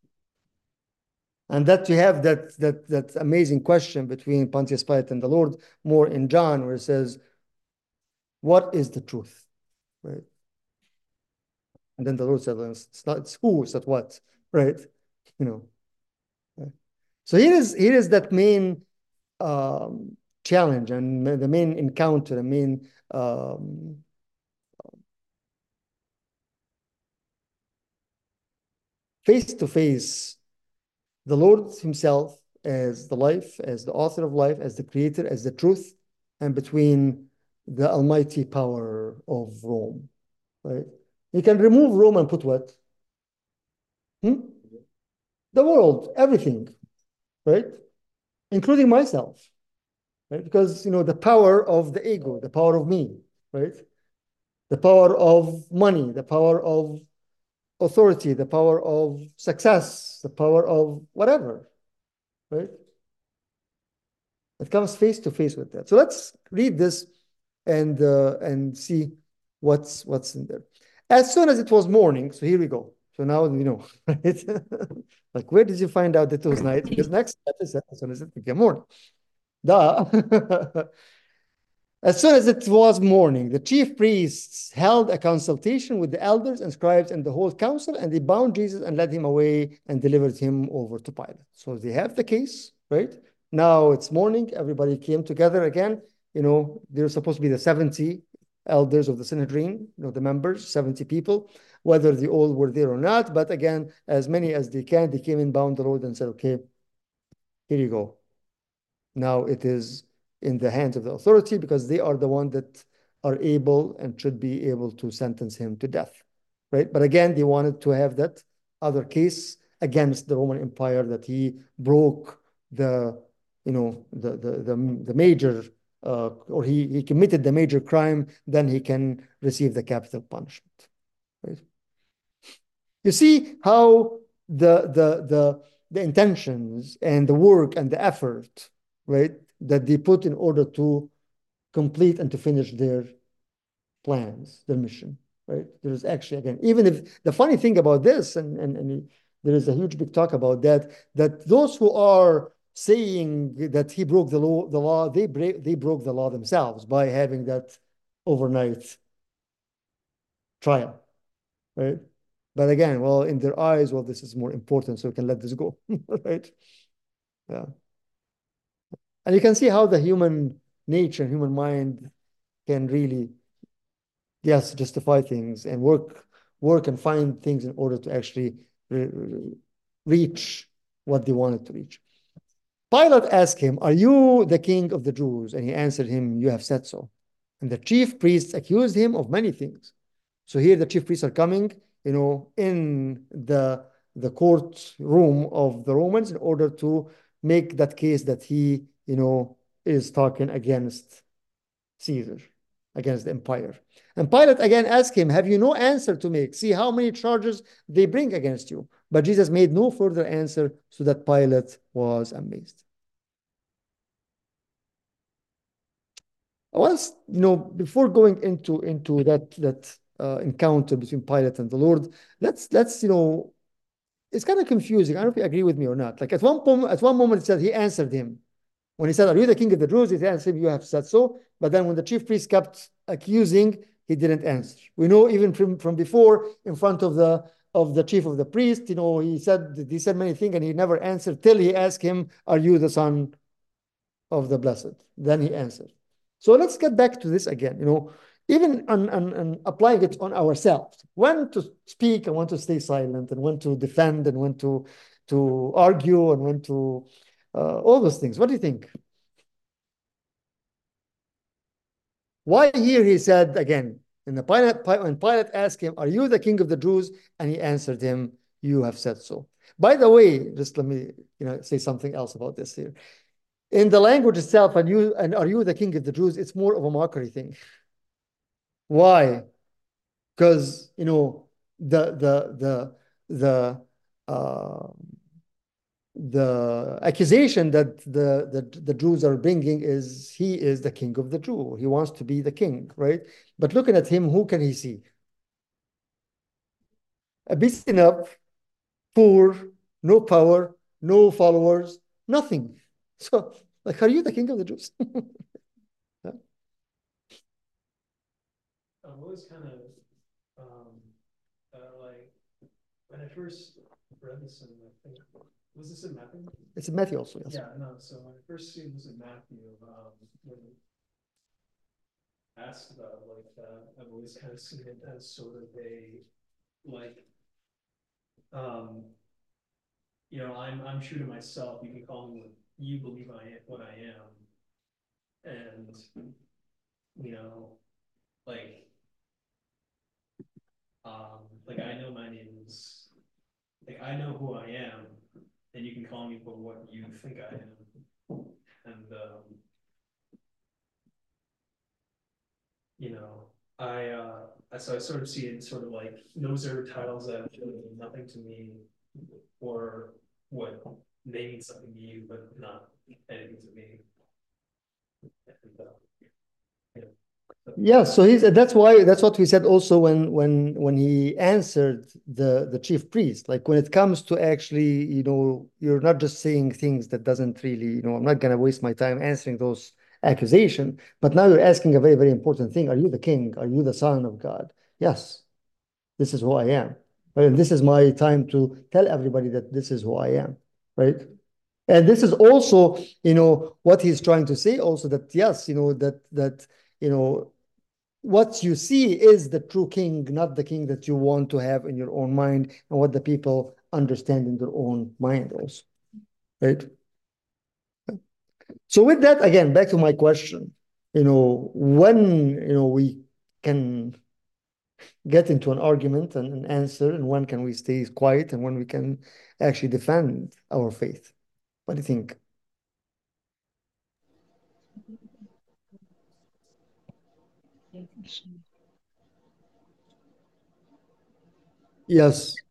And that you have that that that amazing question between Pontius Pilate and the Lord, more in John, where it says, "What is the truth?" Right? And then the Lord said, "It's not. It's who. It's not what." Right? You know. Right? So here is here is that main um, challenge and the main encounter, the main um, face to face, the Lord Himself as the life, as the author of life, as the creator, as the truth, and between the almighty power of Rome, right? You can remove Rome and put what? Hmm? The world, everything, right? Including myself, right? Because, you know, the power of the ego, the power of me, right? The power of money, the power of authority, the power of success, the power of whatever, right? It comes face to face with that. So let's read this and uh, and see what's what's in there. As soon as it was morning, so here we go. So now we know, right? Like, where did you find out that it was night? Because next step is as soon as it became morning. Duh. As soon as it was morning, the chief priests held a consultation with the elders and scribes and the whole council, and they bound Jesus and led him away and delivered him over to Pilate. So they have the case, right? Now it's morning, everybody came together again. You know, they're supposed to be the seventy elders of the Sanhedrin, you know, the members, seventy people, whether they all were there or not. But again, as many as they can, they came in, bound the road, and said, okay, here you go. Now it is in the hands of the authority because they are the one that are able and should be able to sentence him to death, right? But again, they wanted to have that other case against the Roman Empire that he broke the, you know, the the the, the major uh, or he he committed the major crime, then he can receive the capital punishment, right? You see how the the the the intentions and the work and the effort, right, that they put in order to complete and to finish their plans, their mission, right? There is actually, again, even if the funny thing about this, and, and, and there is a huge big talk about that, that those who are saying that he broke the law, the law, they break, they broke the law themselves by having that overnight trial, right? But again, well, in their eyes, well, this is more important, so we can let this go, right? Yeah. And you can see how the human nature, human mind can really, yes, justify things and work, work and find things in order to actually re reach what they wanted to reach. Pilate asked him, "Are you the king of the Jews?" And he answered him, "You have said so." And the chief priests accused him of many things. So here the chief priests are coming, you know, in the the courtroom of the Romans in order to make that case that he, you know, is talking against Caesar, against the empire. And Pilate again asked him, "Have you no answer to make? See how many charges they bring against you." But Jesus made no further answer, so that Pilate was amazed. Once, you know, before going into into that that uh, encounter between Pilate and the Lord, let's let's you know, it's kind of confusing. I don't know if you agree with me or not. Like at one moment, at one moment it said he answered him. When he said, "Are you the king of the Jews?" He answered, "You have said so." But then when the chief priest kept accusing, he didn't answer. We know even from, from before, in front of the of the chief of the priest, you know, he said he said many things and he never answered till he asked him, "Are you the son of the blessed?" Then he answered. So let's get back to this again, you know, even on, on, on applying it on ourselves, when to speak and when to stay silent and when to defend and when to, to argue and when to, uh, all those things. What do you think? Why here he said again, in the Pilate, when Pilate asked him, "Are you the king of the Jews?" And he answered him, "You have said so." By the way, just let me, you know, say something else about this here. In the language itself, and you and "Are you the king of the Jews?" It's more of a mockery thing. Why? Because, you know, the the the the uh, the accusation that the, the the Jews are bringing is he is the king of the Jew. He wants to be the king, right? But looking at him, who can he see? A beaten up, poor, no power, no followers, nothing. So, like, are you the king of the Jews? Yeah. I was kind of, um, uh, like, when I first read this in, I think, was this in Matthew? It's in Matthew also, yes. Yeah, no, so when I first seen this in Matthew, um, when asked about like that, I've always kind of seen it as sort of a, like, um, you know, I'm, I'm true to myself, you can call me what you believe I am, what I am, and, you know, like, um, like I know my name is, like I know who I am, and you can call me for what you think I am, and um, you know, I uh, I so I sort of see it sort of like, those are titles that really mean nothing to me, or what may mean something to you, but not anything to me. And, uh, yeah. Yeah, so he's that's why that's what we said also when when when he answered the the chief priest. Like when it comes to actually, you know, you're not just saying things that doesn't really, you know, I'm not gonna waste my time answering those accusation, but now you're asking a very, very important thing. Are you the king? Are you the son of God? Yes, this is who I am. And this is my time to tell everybody that this is who I am, right? And this is also, you know, what he's trying to say also that yes, you know, that that, you know, what you see is the true king, not the king that you want to have in your own mind and what the people understand in their own mind also, right? So with that, again, back to my question, you know, when, you know, we can get into an argument and an answer, and when can we stay quiet, and when we can actually defend our faith? What do you think? Yes,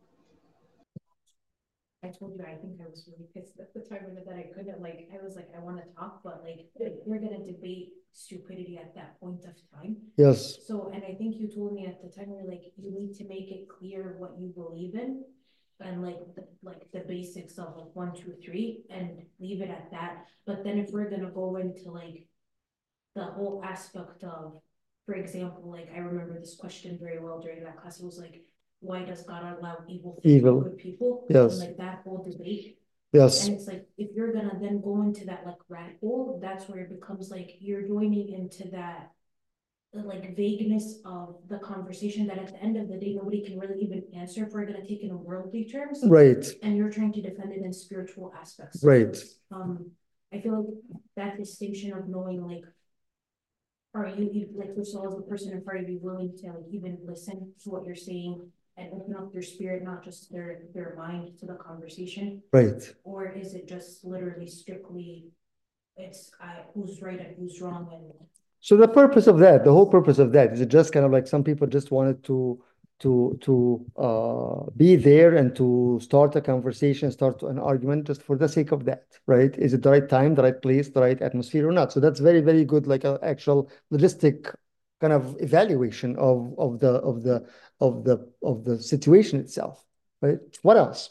I told you, I think I was really pissed at the time that I couldn't, like, I was like, I want to talk, but like, we're gonna debate stupidity at that point of time. yes, So, and I think you told me at the time, you're like, you need to make it clear what you believe in. And like, the, like the basics of like one, two, three, and leave it at that. But then if we're gonna go into like the whole aspect of, for example, like I remember this question very well during that class. It was like, why does God allow evil things evil, to good people? yes, And like that whole debate. yes, And it's like, if you're gonna then go into that like rat hole, that's where it becomes like you're joining into that like vagueness of the conversation that at the end of the day, nobody can really even answer if we're gonna take it in worldly terms. right, And you're trying to defend it in spiritual aspects. right. Um, I feel like that distinction of knowing like, are you, you like yourself as a person in front of you willing to like even listen to what you're saying and open up their spirit, not just their their mind to the conversation? Right. Or is it just literally strictly it's uh, who's right and who's wrong? And So the purpose of that, the whole purpose of that, is it just kind of like some people just wanted to to to uh, be there and to start a conversation, start an argument just for the sake of that, right? Is it the right time, the right place, the right atmosphere or not? So that's very, very good, like an actual logistic kind of evaluation of of the of the of the of the situation itself, right? What else?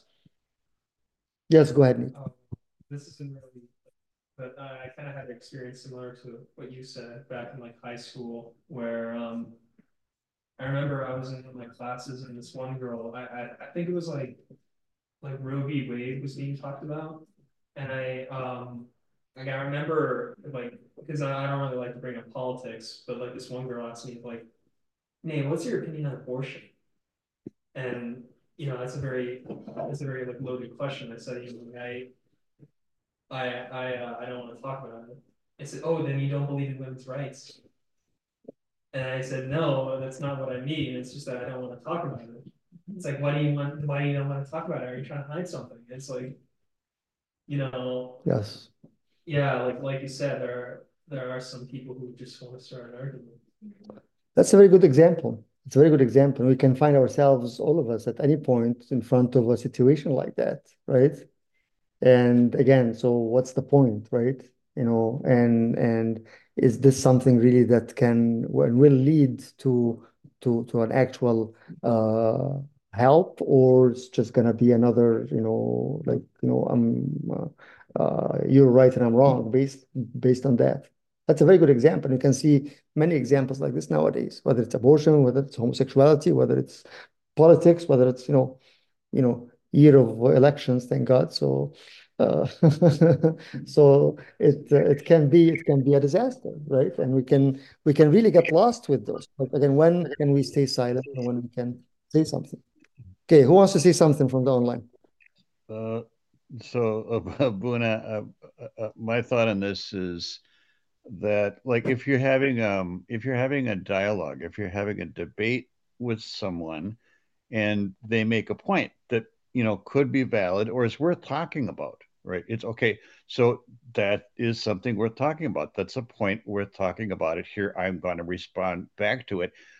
Yes, go ahead, Nick. Um, this isn't really, but I, I kind of had an experience similar to what you said back in like high school, where um, I remember I was in one of my classes and this one girl, I, I, I think it was like, like Roe v. Wade was being talked about. And I, um, like, I remember like, because I, I don't really like to bring up politics, but like this one girl asked me like, Nate, what's your opinion on abortion? And, you know, that's a very, that's a very like loaded question. I said, you know, I, I, I, uh, I don't want to talk about it. I said, oh, then you don't believe in women's rights. And I said, no, that's not what I mean. It's just that I don't want to talk about it. It's like, why do you want, why do you don't want to talk about it? Are you trying to hide something? It's like, you know, Yes. yeah, like, like you said, there are, there are some people who just want to start an argument. That's a very good example. It's a very good example. We can find ourselves, all of us, at any point in front of a situation like that, right? And again, so what's the point, right? You know, and and is this something really that can and will lead to to to an actual uh help, or it's just gonna be another, you know, like, you know, I'm uh, uh you're right and I'm wrong based based on that. That's a very good example. You can see many examples like this nowadays, whether it's abortion, whether it's homosexuality, whether it's politics, whether it's, you know, you know, year of elections, thank God. So, uh, so it uh, it can be it can be a disaster, right? And we can we can really get lost with those. But again, when can we stay silent and when we can say something? Okay, who wants to say something from the online? Uh, so, uh, Buna, uh, uh, uh, my thought on this is that, like, if you're having um, if you're having a dialogue, if you're having a debate with someone, and they make a point that, you know, could be valid or is worth talking about, right? It's okay. So that is something worth talking about. That's a point worth talking about it. Here, I'm going to respond back to it.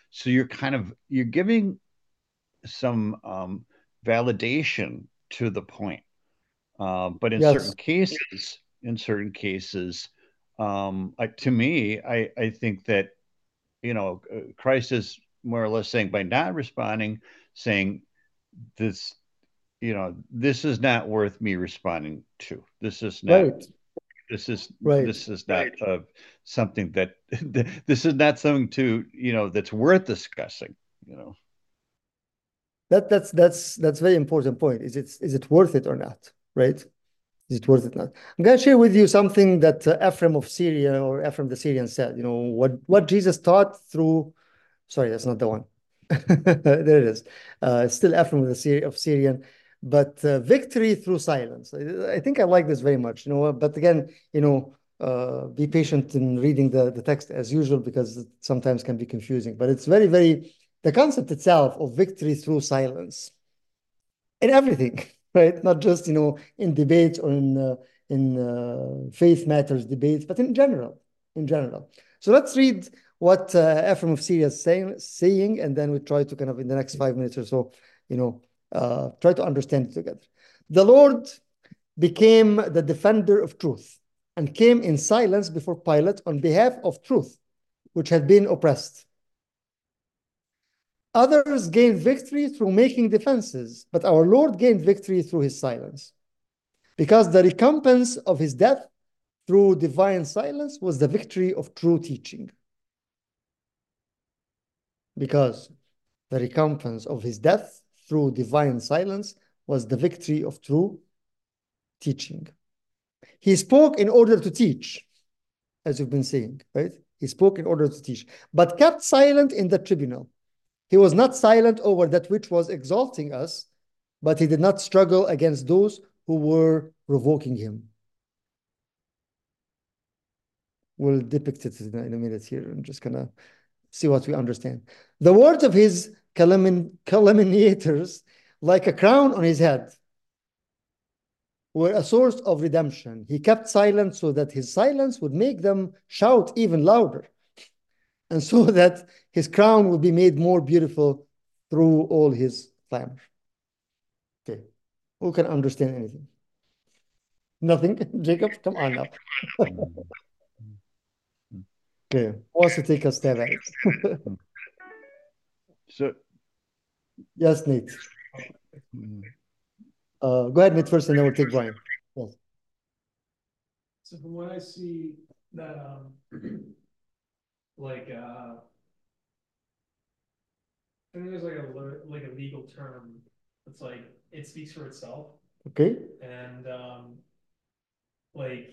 So you're kind of you're giving some um, validation to the point. Uh, but in certain Yes, cases, in certain cases, um, like to me, I I think that you know uh, Christ is more or less saying by not responding, saying this, you know, this is not worth me responding to. This is not. right, This is right. this is not uh, something that this is not something to you know that's worth discussing. You know. That that's that's that's very important point. Is it is it worth it or not? Right? Is it worth it or not? I'm going to share with you something that uh, Ephraim of Syria or Ephraim the Syrian said. You know what what Jesus taught through. Sorry, that's not the one. There it is. Uh, it's still Ephraim of the Syri of Syrian, but uh, victory through silence. I, I think I like this very much. You know, but again, you know, uh, be patient in reading the the text as usual because it sometimes can be confusing. But it's very very the concept itself of victory through silence in everything, right? Not just, you know, in debates or in uh, in uh, faith matters debates, but in general, in general. So let's read what uh, Ephraim of Syria is saying, saying, and then we try to kind of in the next five minutes or so, you know, uh, try to understand it together. The Lord became the defender of truth and came in silence before Pilate on behalf of truth, which had been oppressed. Others gained victory through making defenses, but our Lord gained victory through his silence. Because the recompense of his death through divine silence was the victory of true teaching. Because the recompense of his death through divine silence was the victory of true teaching. He spoke in order to teach, as you've been saying, right? He spoke in order to teach, but kept silent in the tribunal. He was not silent over that which was exalting us, but he did not struggle against those who were provoking him. We'll depict it in a, in a minute here. I'm just gonna see what we understand. The words of his calumniators, like a crown on his head, were a source of redemption. He kept silent so that his silence would make them shout even louder, and so that his crown would be made more beautiful through all his clamor. Okay, who can understand anything? Nothing? Jacob, come on now. Okay, who wants to take a stab at it? So Yes, Nate. mm, Uh, go ahead, Nate, first, and then we'll take Brian. Yes. So from what I see that, um, like, uh, I think there's like a, le- like a legal term. It's like, it speaks for itself Okay. and, um, like,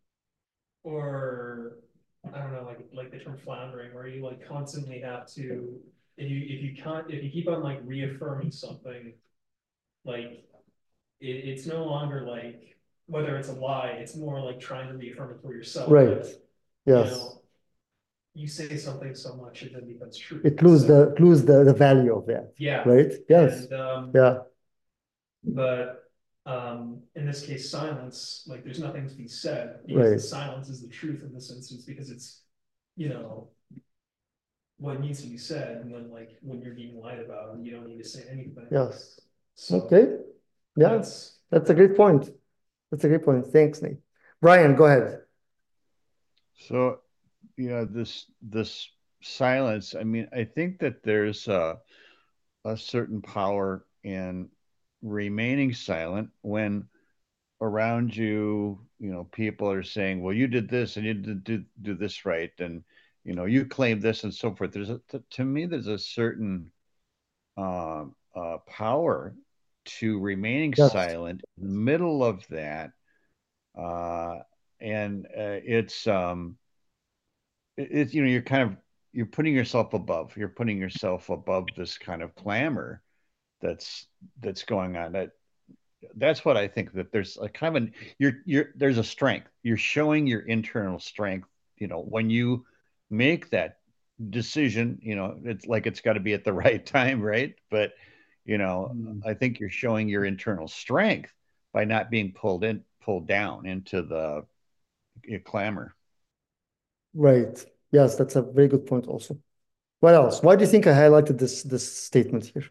or I don't know, like, like the term floundering, where you like constantly have to, if you, if you can't, if you keep on like reaffirming something, like, it, it's no longer like, whether it's a lie, it's more like trying to reaffirm it for yourself. Right. That, you Yes. know, you say something so much, it then becomes true. It lose So, the lose the, the value of that. yeah. Right? Yes. And, um, Yeah. but, um, in this case, silence, like there's nothing to be said because Right. the silence is the truth in this instance, because it's, you know, what needs to be said. And then like, when you're being lied about, you don't need to say anything. Yes. So Okay. Yeah. that's, That's a great point. That's a great point. Thanks, Nate. Brian, go ahead. so you know this this silence. I mean, I think that there's a, a certain power in remaining silent when around you, you know, people are saying, "Well, you did this and you did do do this right," and you know, you claim this and so forth. There's a to, to me, there's a certain uh, uh, power to remaining Yes. silent in the middle of that, uh, and uh, it's um, it, it's you know, you're kind of you're putting yourself above. You're putting yourself above this kind of clamor that's that's going on. That that's what I think, that there's a kind of an you're you're there's a strength. You're showing your internal strength, you know, when you make that decision, you know, it's like it's got to be at the right time, right? But you know, Mm. I think you're showing your internal strength by not being pulled in pulled down into the uh, clamor. Right. Yes, that's a very good point also. What else? Why do you think I highlighted this, this statement here?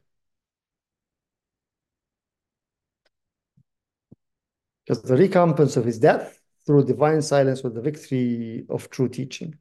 Because the recompense of his death through divine silence was the victory of true teaching.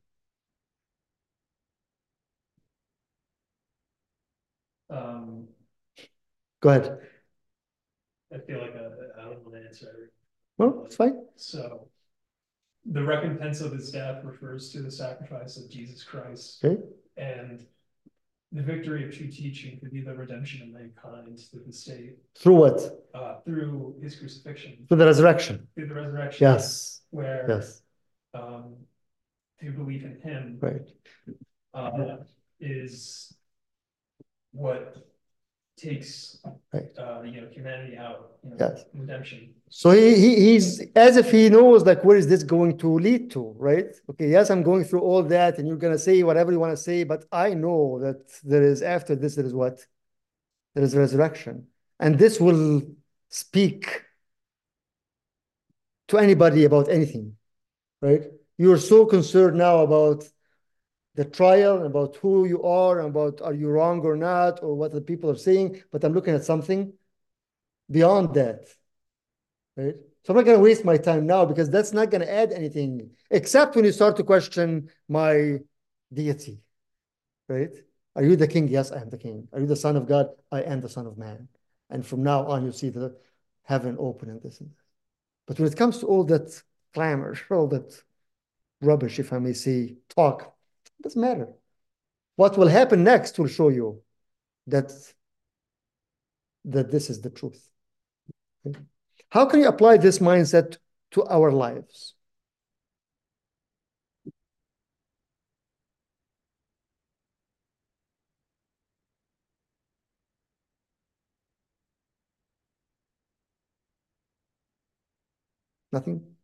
Um, Go ahead. I feel like I, I don't want to answer. Well, it's fine. So, the recompense of his death refers to the sacrifice of Jesus Christ. Okay. And the victory of true teaching could be the redemption of mankind through the state. Through what? Uh, through his crucifixion. Through the resurrection. Through the resurrection. Yes. Where yes. Um, through belief in him. Right. Uh, is what takes right. uh, you know, humanity out. You know, yes. Redemption. So he, he he's as if he knows, like, where is this going to lead to, right? Okay, yes, I'm going through all that, and you're gonna say whatever you want to say, but I know that there is, after this, there is what? There is resurrection. And this will speak to anybody about anything, right? You're so concerned now about the trial, about who you are, about are you wrong or not, or what the people are saying, but I'm looking at something beyond that, right? So I'm not going to waste my time now, because that's not going to add anything, except when you start to question my deity, right? Are you the king? Yes, I am the king. Are you the son of God? I am the son of man. And from now on, you'll see the heaven open and this and that. But when it comes to all that clamor, all that rubbish, if I may say, talk, it doesn't matter. What will happen next will show you that, that this is the truth. Okay? How can you apply this mindset to our lives? Nothing?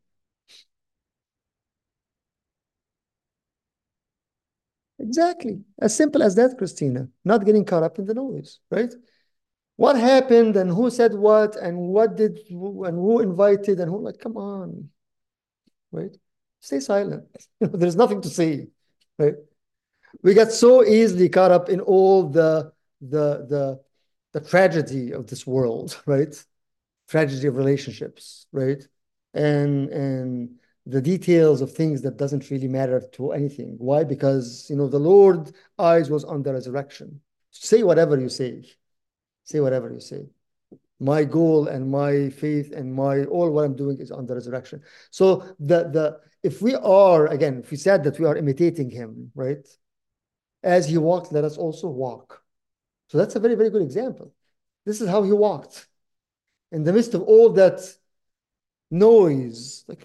Exactly. As simple as that, Christina. Not getting caught up in the noise, right? What happened and who said what and what did and who invited and who, like, come on, right? Stay silent. There's nothing to say, right? We get so easily caught up in all the the the the tragedy of this world, right? Tragedy of relationships, right? And and the details of things that doesn't really matter to anything. Why? Because, you know, the Lord's eyes was on the resurrection. Say whatever you say. Say whatever you say. My goal and my faith and my all what I'm doing is on the resurrection. So the the if we are, again, if we said that we are imitating him, right? As he walked, let us also walk. So that's a very, very good example. This is how he walked. In the midst of all that noise, like,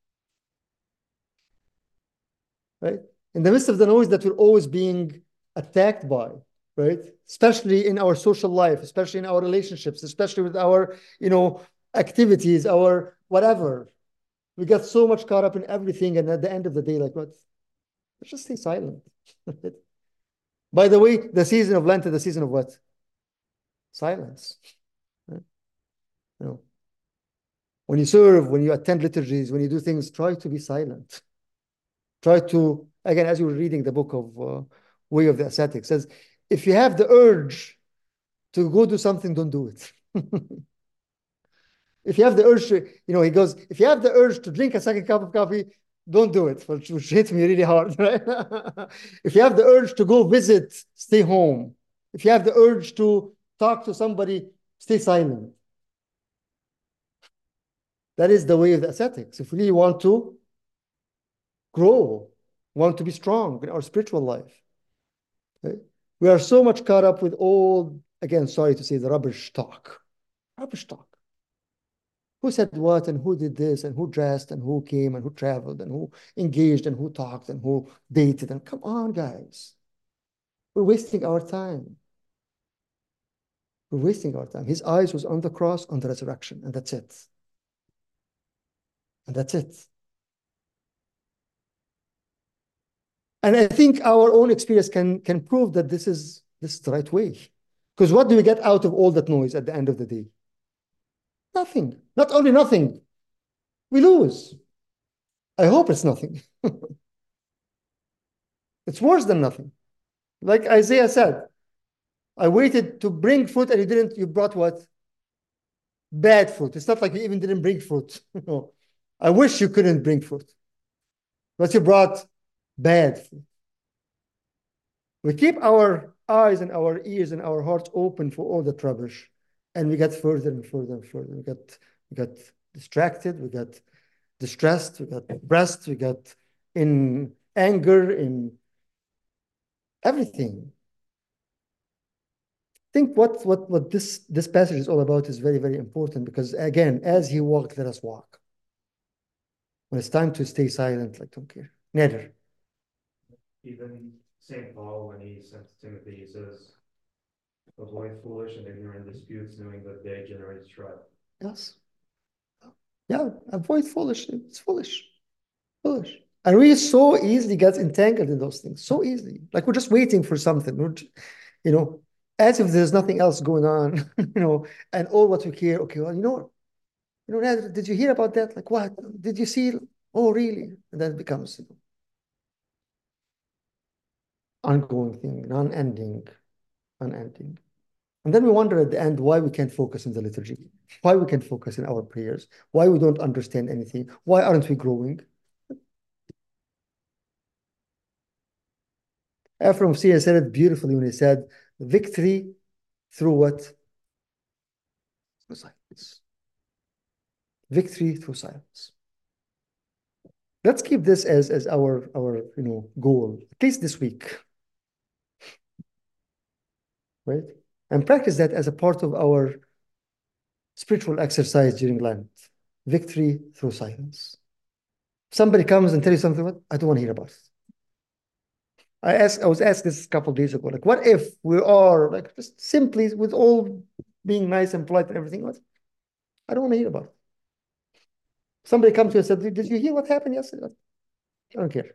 right? In the midst of the noise that we're always being attacked by, right? Especially in our social life, especially in our relationships, especially with our, you know, activities, our whatever. We get so much caught up in everything, and at the end of the day, like, what? Let's just stay silent. By the way, the season of Lent is the season of what? Silence. Right? You know, when you serve, when you attend liturgies, when you do things, try to be silent. Try to, again, as you were reading the book of uh, Way of the Ascetic, says, if you have the urge to go do something, don't do it. If you have the urge to, you know, he goes, if you have the urge to drink a second cup of coffee, don't do it, which, which hits me really hard, right? If you have the urge to go visit, stay home. If you have the urge to talk to somebody, stay silent. That is the way of the ascetics. If we really want to grow, want to be strong in our spiritual life. Okay? We are so much caught up with all, again, sorry to say, the rubbish talk. Rubbish talk. Who said what and who did this and who dressed and who came and who traveled and who engaged and who talked and who dated. And come on, guys. We're wasting our time. We're wasting our time. His eyes was on the cross, on the resurrection, and that's it. And that's it. And I think our own experience can, can prove that this is, this is the right way. Because what do we get out of all that noise at the end of the day? Nothing. Not only nothing, we lose. I hope it's nothing. It's worse than nothing. Like Isaiah said, I waited to bring fruit and you didn't, you brought what? Bad fruit. It's not like you even didn't bring fruit. No. I wish you couldn't bring fruit, but you brought bad fruit. We keep our eyes and our ears and our hearts open for all the rubbish, and we get further and further and further. We got we got distracted, we got distressed, we got depressed, we got in anger, in everything. I think what what what this this passage is all about is very, very important because again, as he walked, let us walk. When it's time to stay silent, like don't care. Neither. Even Saint Paul, when he sent to Timothy, he says, avoid foolish and ignorant disputes, knowing that they generate strife. Yes. Yeah, avoid foolish. It's foolish. Foolish. And we so easily get entangled in those things. So easily. Like we're just waiting for something. We're, you know, as if there's nothing else going on, you know, and all what we hear, okay, well, you know, you know, did you hear about that? Like what? Did you see? Oh, really? And then it becomes you know, ongoing thing, non-ending, unending. And then we wonder at the end why we can't focus in the liturgy, why we can't focus in our prayers, why we don't understand anything, why aren't we growing? Ephraim of Syria said it beautifully when he said, victory through what? Through silence. Victory through silence. Let's keep this as, as our, our you know, goal, at least this week. Right? And practice that as a part of our spiritual exercise during Lent. Victory through silence. Somebody comes and tells you something, what? I don't want to hear about it. I asked, I was asked this a couple of days ago, like, what if we are like just simply with all being nice and polite and everything? What? I don't want to hear about it. Somebody comes to you and said, did you hear what happened yesterday? I don't care.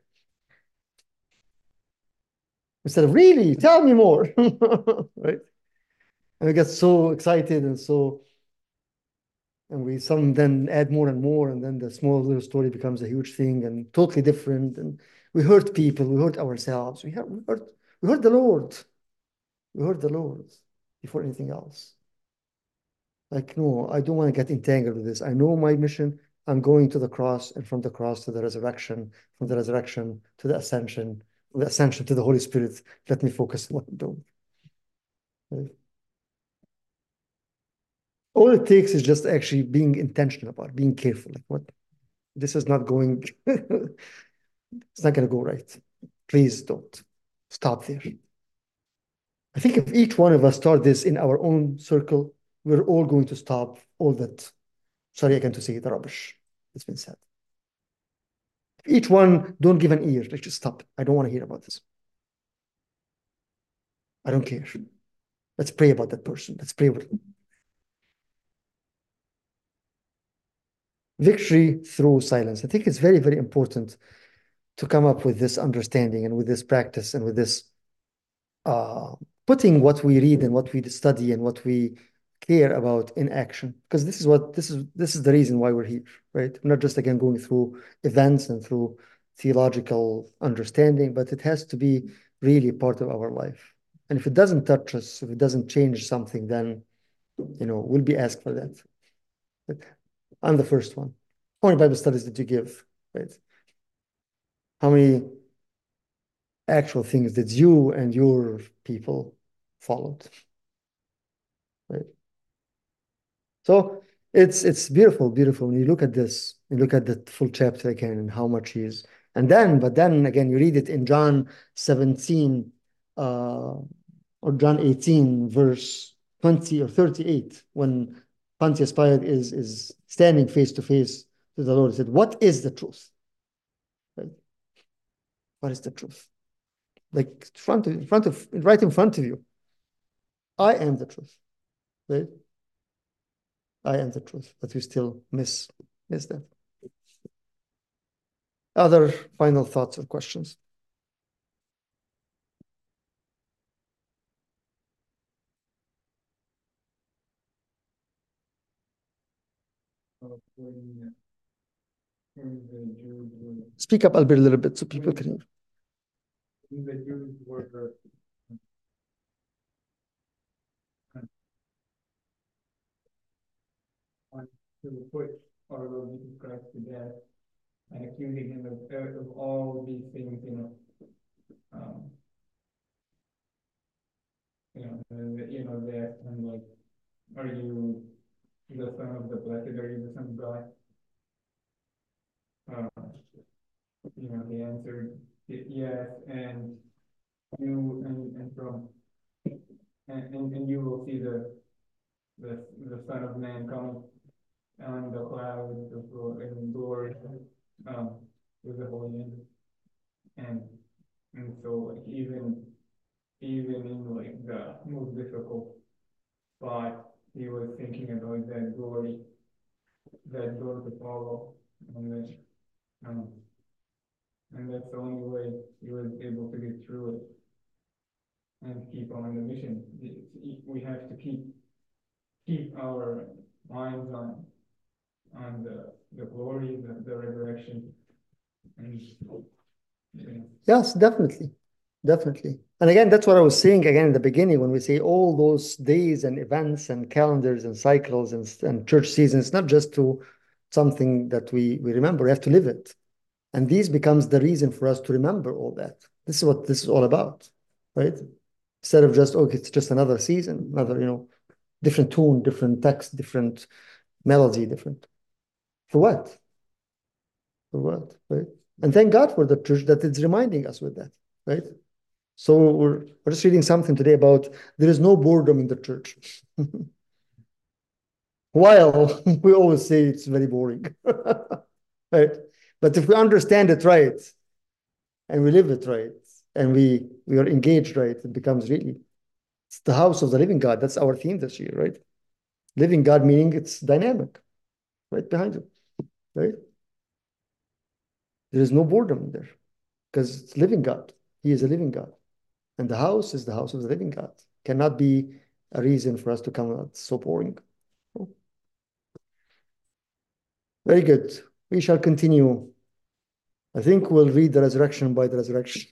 Instead of really, tell me more, right? And we get so excited and so, and we some then add more and more, and then the small little story becomes a huge thing and totally different. And we hurt people, we hurt ourselves, we hurt, we hurt, we hurt the Lord. We hurt the Lord before anything else. Like, no, I don't want to get entangled with this. I know my mission. I'm going to the cross, and from the cross to the resurrection, from the resurrection to the ascension, from the ascension to the Holy Spirit. Let me focus on what I'm doing. Right? All it takes is just actually being intentional about it, being careful. Like, what? This is not going, it's not going to go right. Please don't stop there. I think if each one of us start this in our own circle, we're all going to stop all that, sorry again to say, the rubbish that's been said. If each one don't give an ear, let's just stop. I don't want to hear about this. I don't care. Let's pray about that person. Let's pray with them. Victory through silence. I think it's very, very important to come up with this understanding and with this practice and with this uh, putting what we read and what we study and what we care about in action, because this is what this is this is the reason why we're here, right? We're not just again going through events and through theological understanding, but it has to be really part of our life. And if it doesn't touch us, if it doesn't change something, then you know we'll be asked for that. But I'm the first one. How many Bible studies did you give? Right? How many actual things that you and your people followed? Right? So it's it's beautiful, beautiful. When you look at this, you look at the full chapter again and how much he is. And then, but then again, you read it in John seventeen uh, or John eighteen, verse twenty or thirty-eight, when Pontius Pilate is, is standing face to face to the Lord. He said, what is the truth? Right? What is the truth? Like front of, in front of, right in front of you. I am the truth. Right? I am the truth, but we still miss, miss that. Other final thoughts or questions? Speak up, Albert, a little bit so people can hear. The Jews were to put our Lord Jesus Christ to death and accusing him of, of all these things, you know, um, you know, uh, you know, they asked him like, are you the son of the blessed? Are you the son of God? Uh, you know, he answered yes, and you and, and from and, and, and you will see the the the Son of Man coming on the clouds of glory in glory, um, with the holy angels. And and so like even even in like the most difficult spot, he was thinking about that glory, that glory to follow, and then um, and that's the only way he was able to get through it and keep on the mission. We have to keep keep our minds on on the the glory, the, the resurrection, and you know, Yes, definitely. Definitely. And again, that's what I was saying again in the beginning when we say all those days and events and calendars and cycles and, and church seasons, not just to something that we, we remember, we have to live it. And these becomes the reason for us to remember all that. This is what this is all about, right? Instead of just, okay, it's just another season, another, you know, different tune, different text, different melody, different. For what? For what, right? And thank God for the church that it's reminding us with that, right? So we're, we're just reading something today about there is no boredom in the church. While we always say it's very boring, right? But if we understand it right and we live it right and we we are engaged right, it becomes really it's the house of the living God. That's our theme this year, right? Living God meaning it's dynamic, right behind you, right? There is no boredom in there because it's living God. He is a living God. And the house is the house of the living God. Cannot be a reason for us to come out so boring. Very good. We shall continue. I think we'll read the resurrection by the resurrection.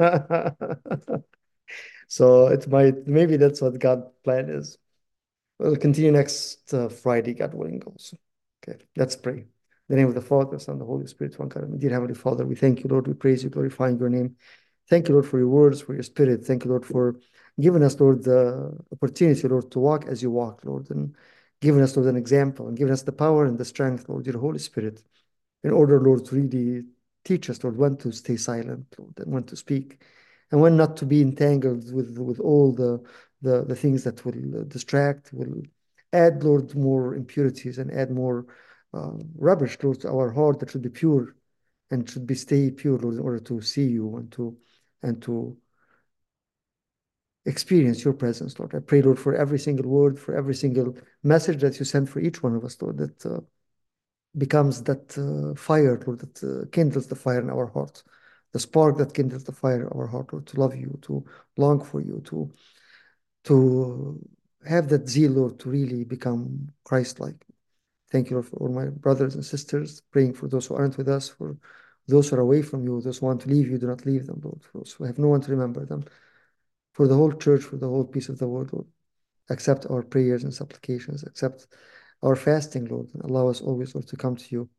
So it might, maybe that's what God's plan is. We'll continue next uh, Friday, God willing, also. Okay, let's pray. In the name of the Father, Son, and the Holy Spirit, one God. Dear Heavenly Father, we thank you, Lord. We praise you, glorifying your name. Thank you, Lord, for your words, for your spirit. Thank you, Lord, for giving us, Lord, the opportunity, Lord, to walk as you walk, Lord, and giving us, Lord, an example and giving us the power and the strength, Lord, your Holy Spirit, in order, Lord, to really teach us, Lord, when to stay silent, Lord, and when to speak, and when not to be entangled with, with all the, the, the things that will distract, will add, Lord, more impurities and add more uh, rubbish, Lord, to our heart that should be pure and should be stay pure, Lord, in order to see you and to and to experience your presence, Lord. I pray, Lord, for every single word, for every single message that you send for each one of us, Lord, that uh, becomes that uh, fire, Lord, that uh, kindles the fire in our hearts, the spark that kindles the fire in our heart, Lord, to love you, to long for you, to to have that zeal, Lord, to really become Christ-like. Thank you, Lord, for all my brothers and sisters, praying for those who aren't with us, for those who are away from you, those who want to leave you, do not leave them, Lord, for those who have no one to remember them, for the whole church, for the whole peace of the world, Lord. Accept our prayers and supplications, accept our fasting, Lord, and allow us always, Lord, to come to you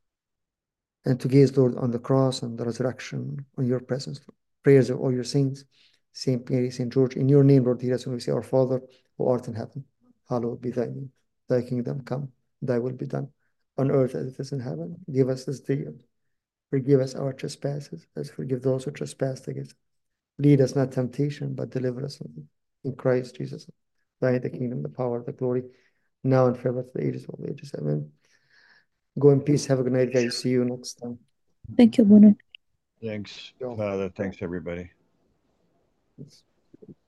and to gaze, Lord, on the cross and the resurrection, on your presence, Lord. Prayers of all your saints, Saint Mary, Saint George, in your name, Lord, hear us when we say, Our Father, who art in heaven, hallowed be thy name. Thy kingdom come, thy will be done, on earth as it is in heaven. Give us this day, forgive us our trespasses, as forgive those who trespass against us. Lead us not temptation, but deliver us in Christ Jesus. Thine the kingdom, the power, the glory, now and forever, to the ages of all ages. Amen. Go in peace. Have a good night, guys. See you next time. Thank you, Bono. Thanks, Go. Father. Thanks, everybody. Yes.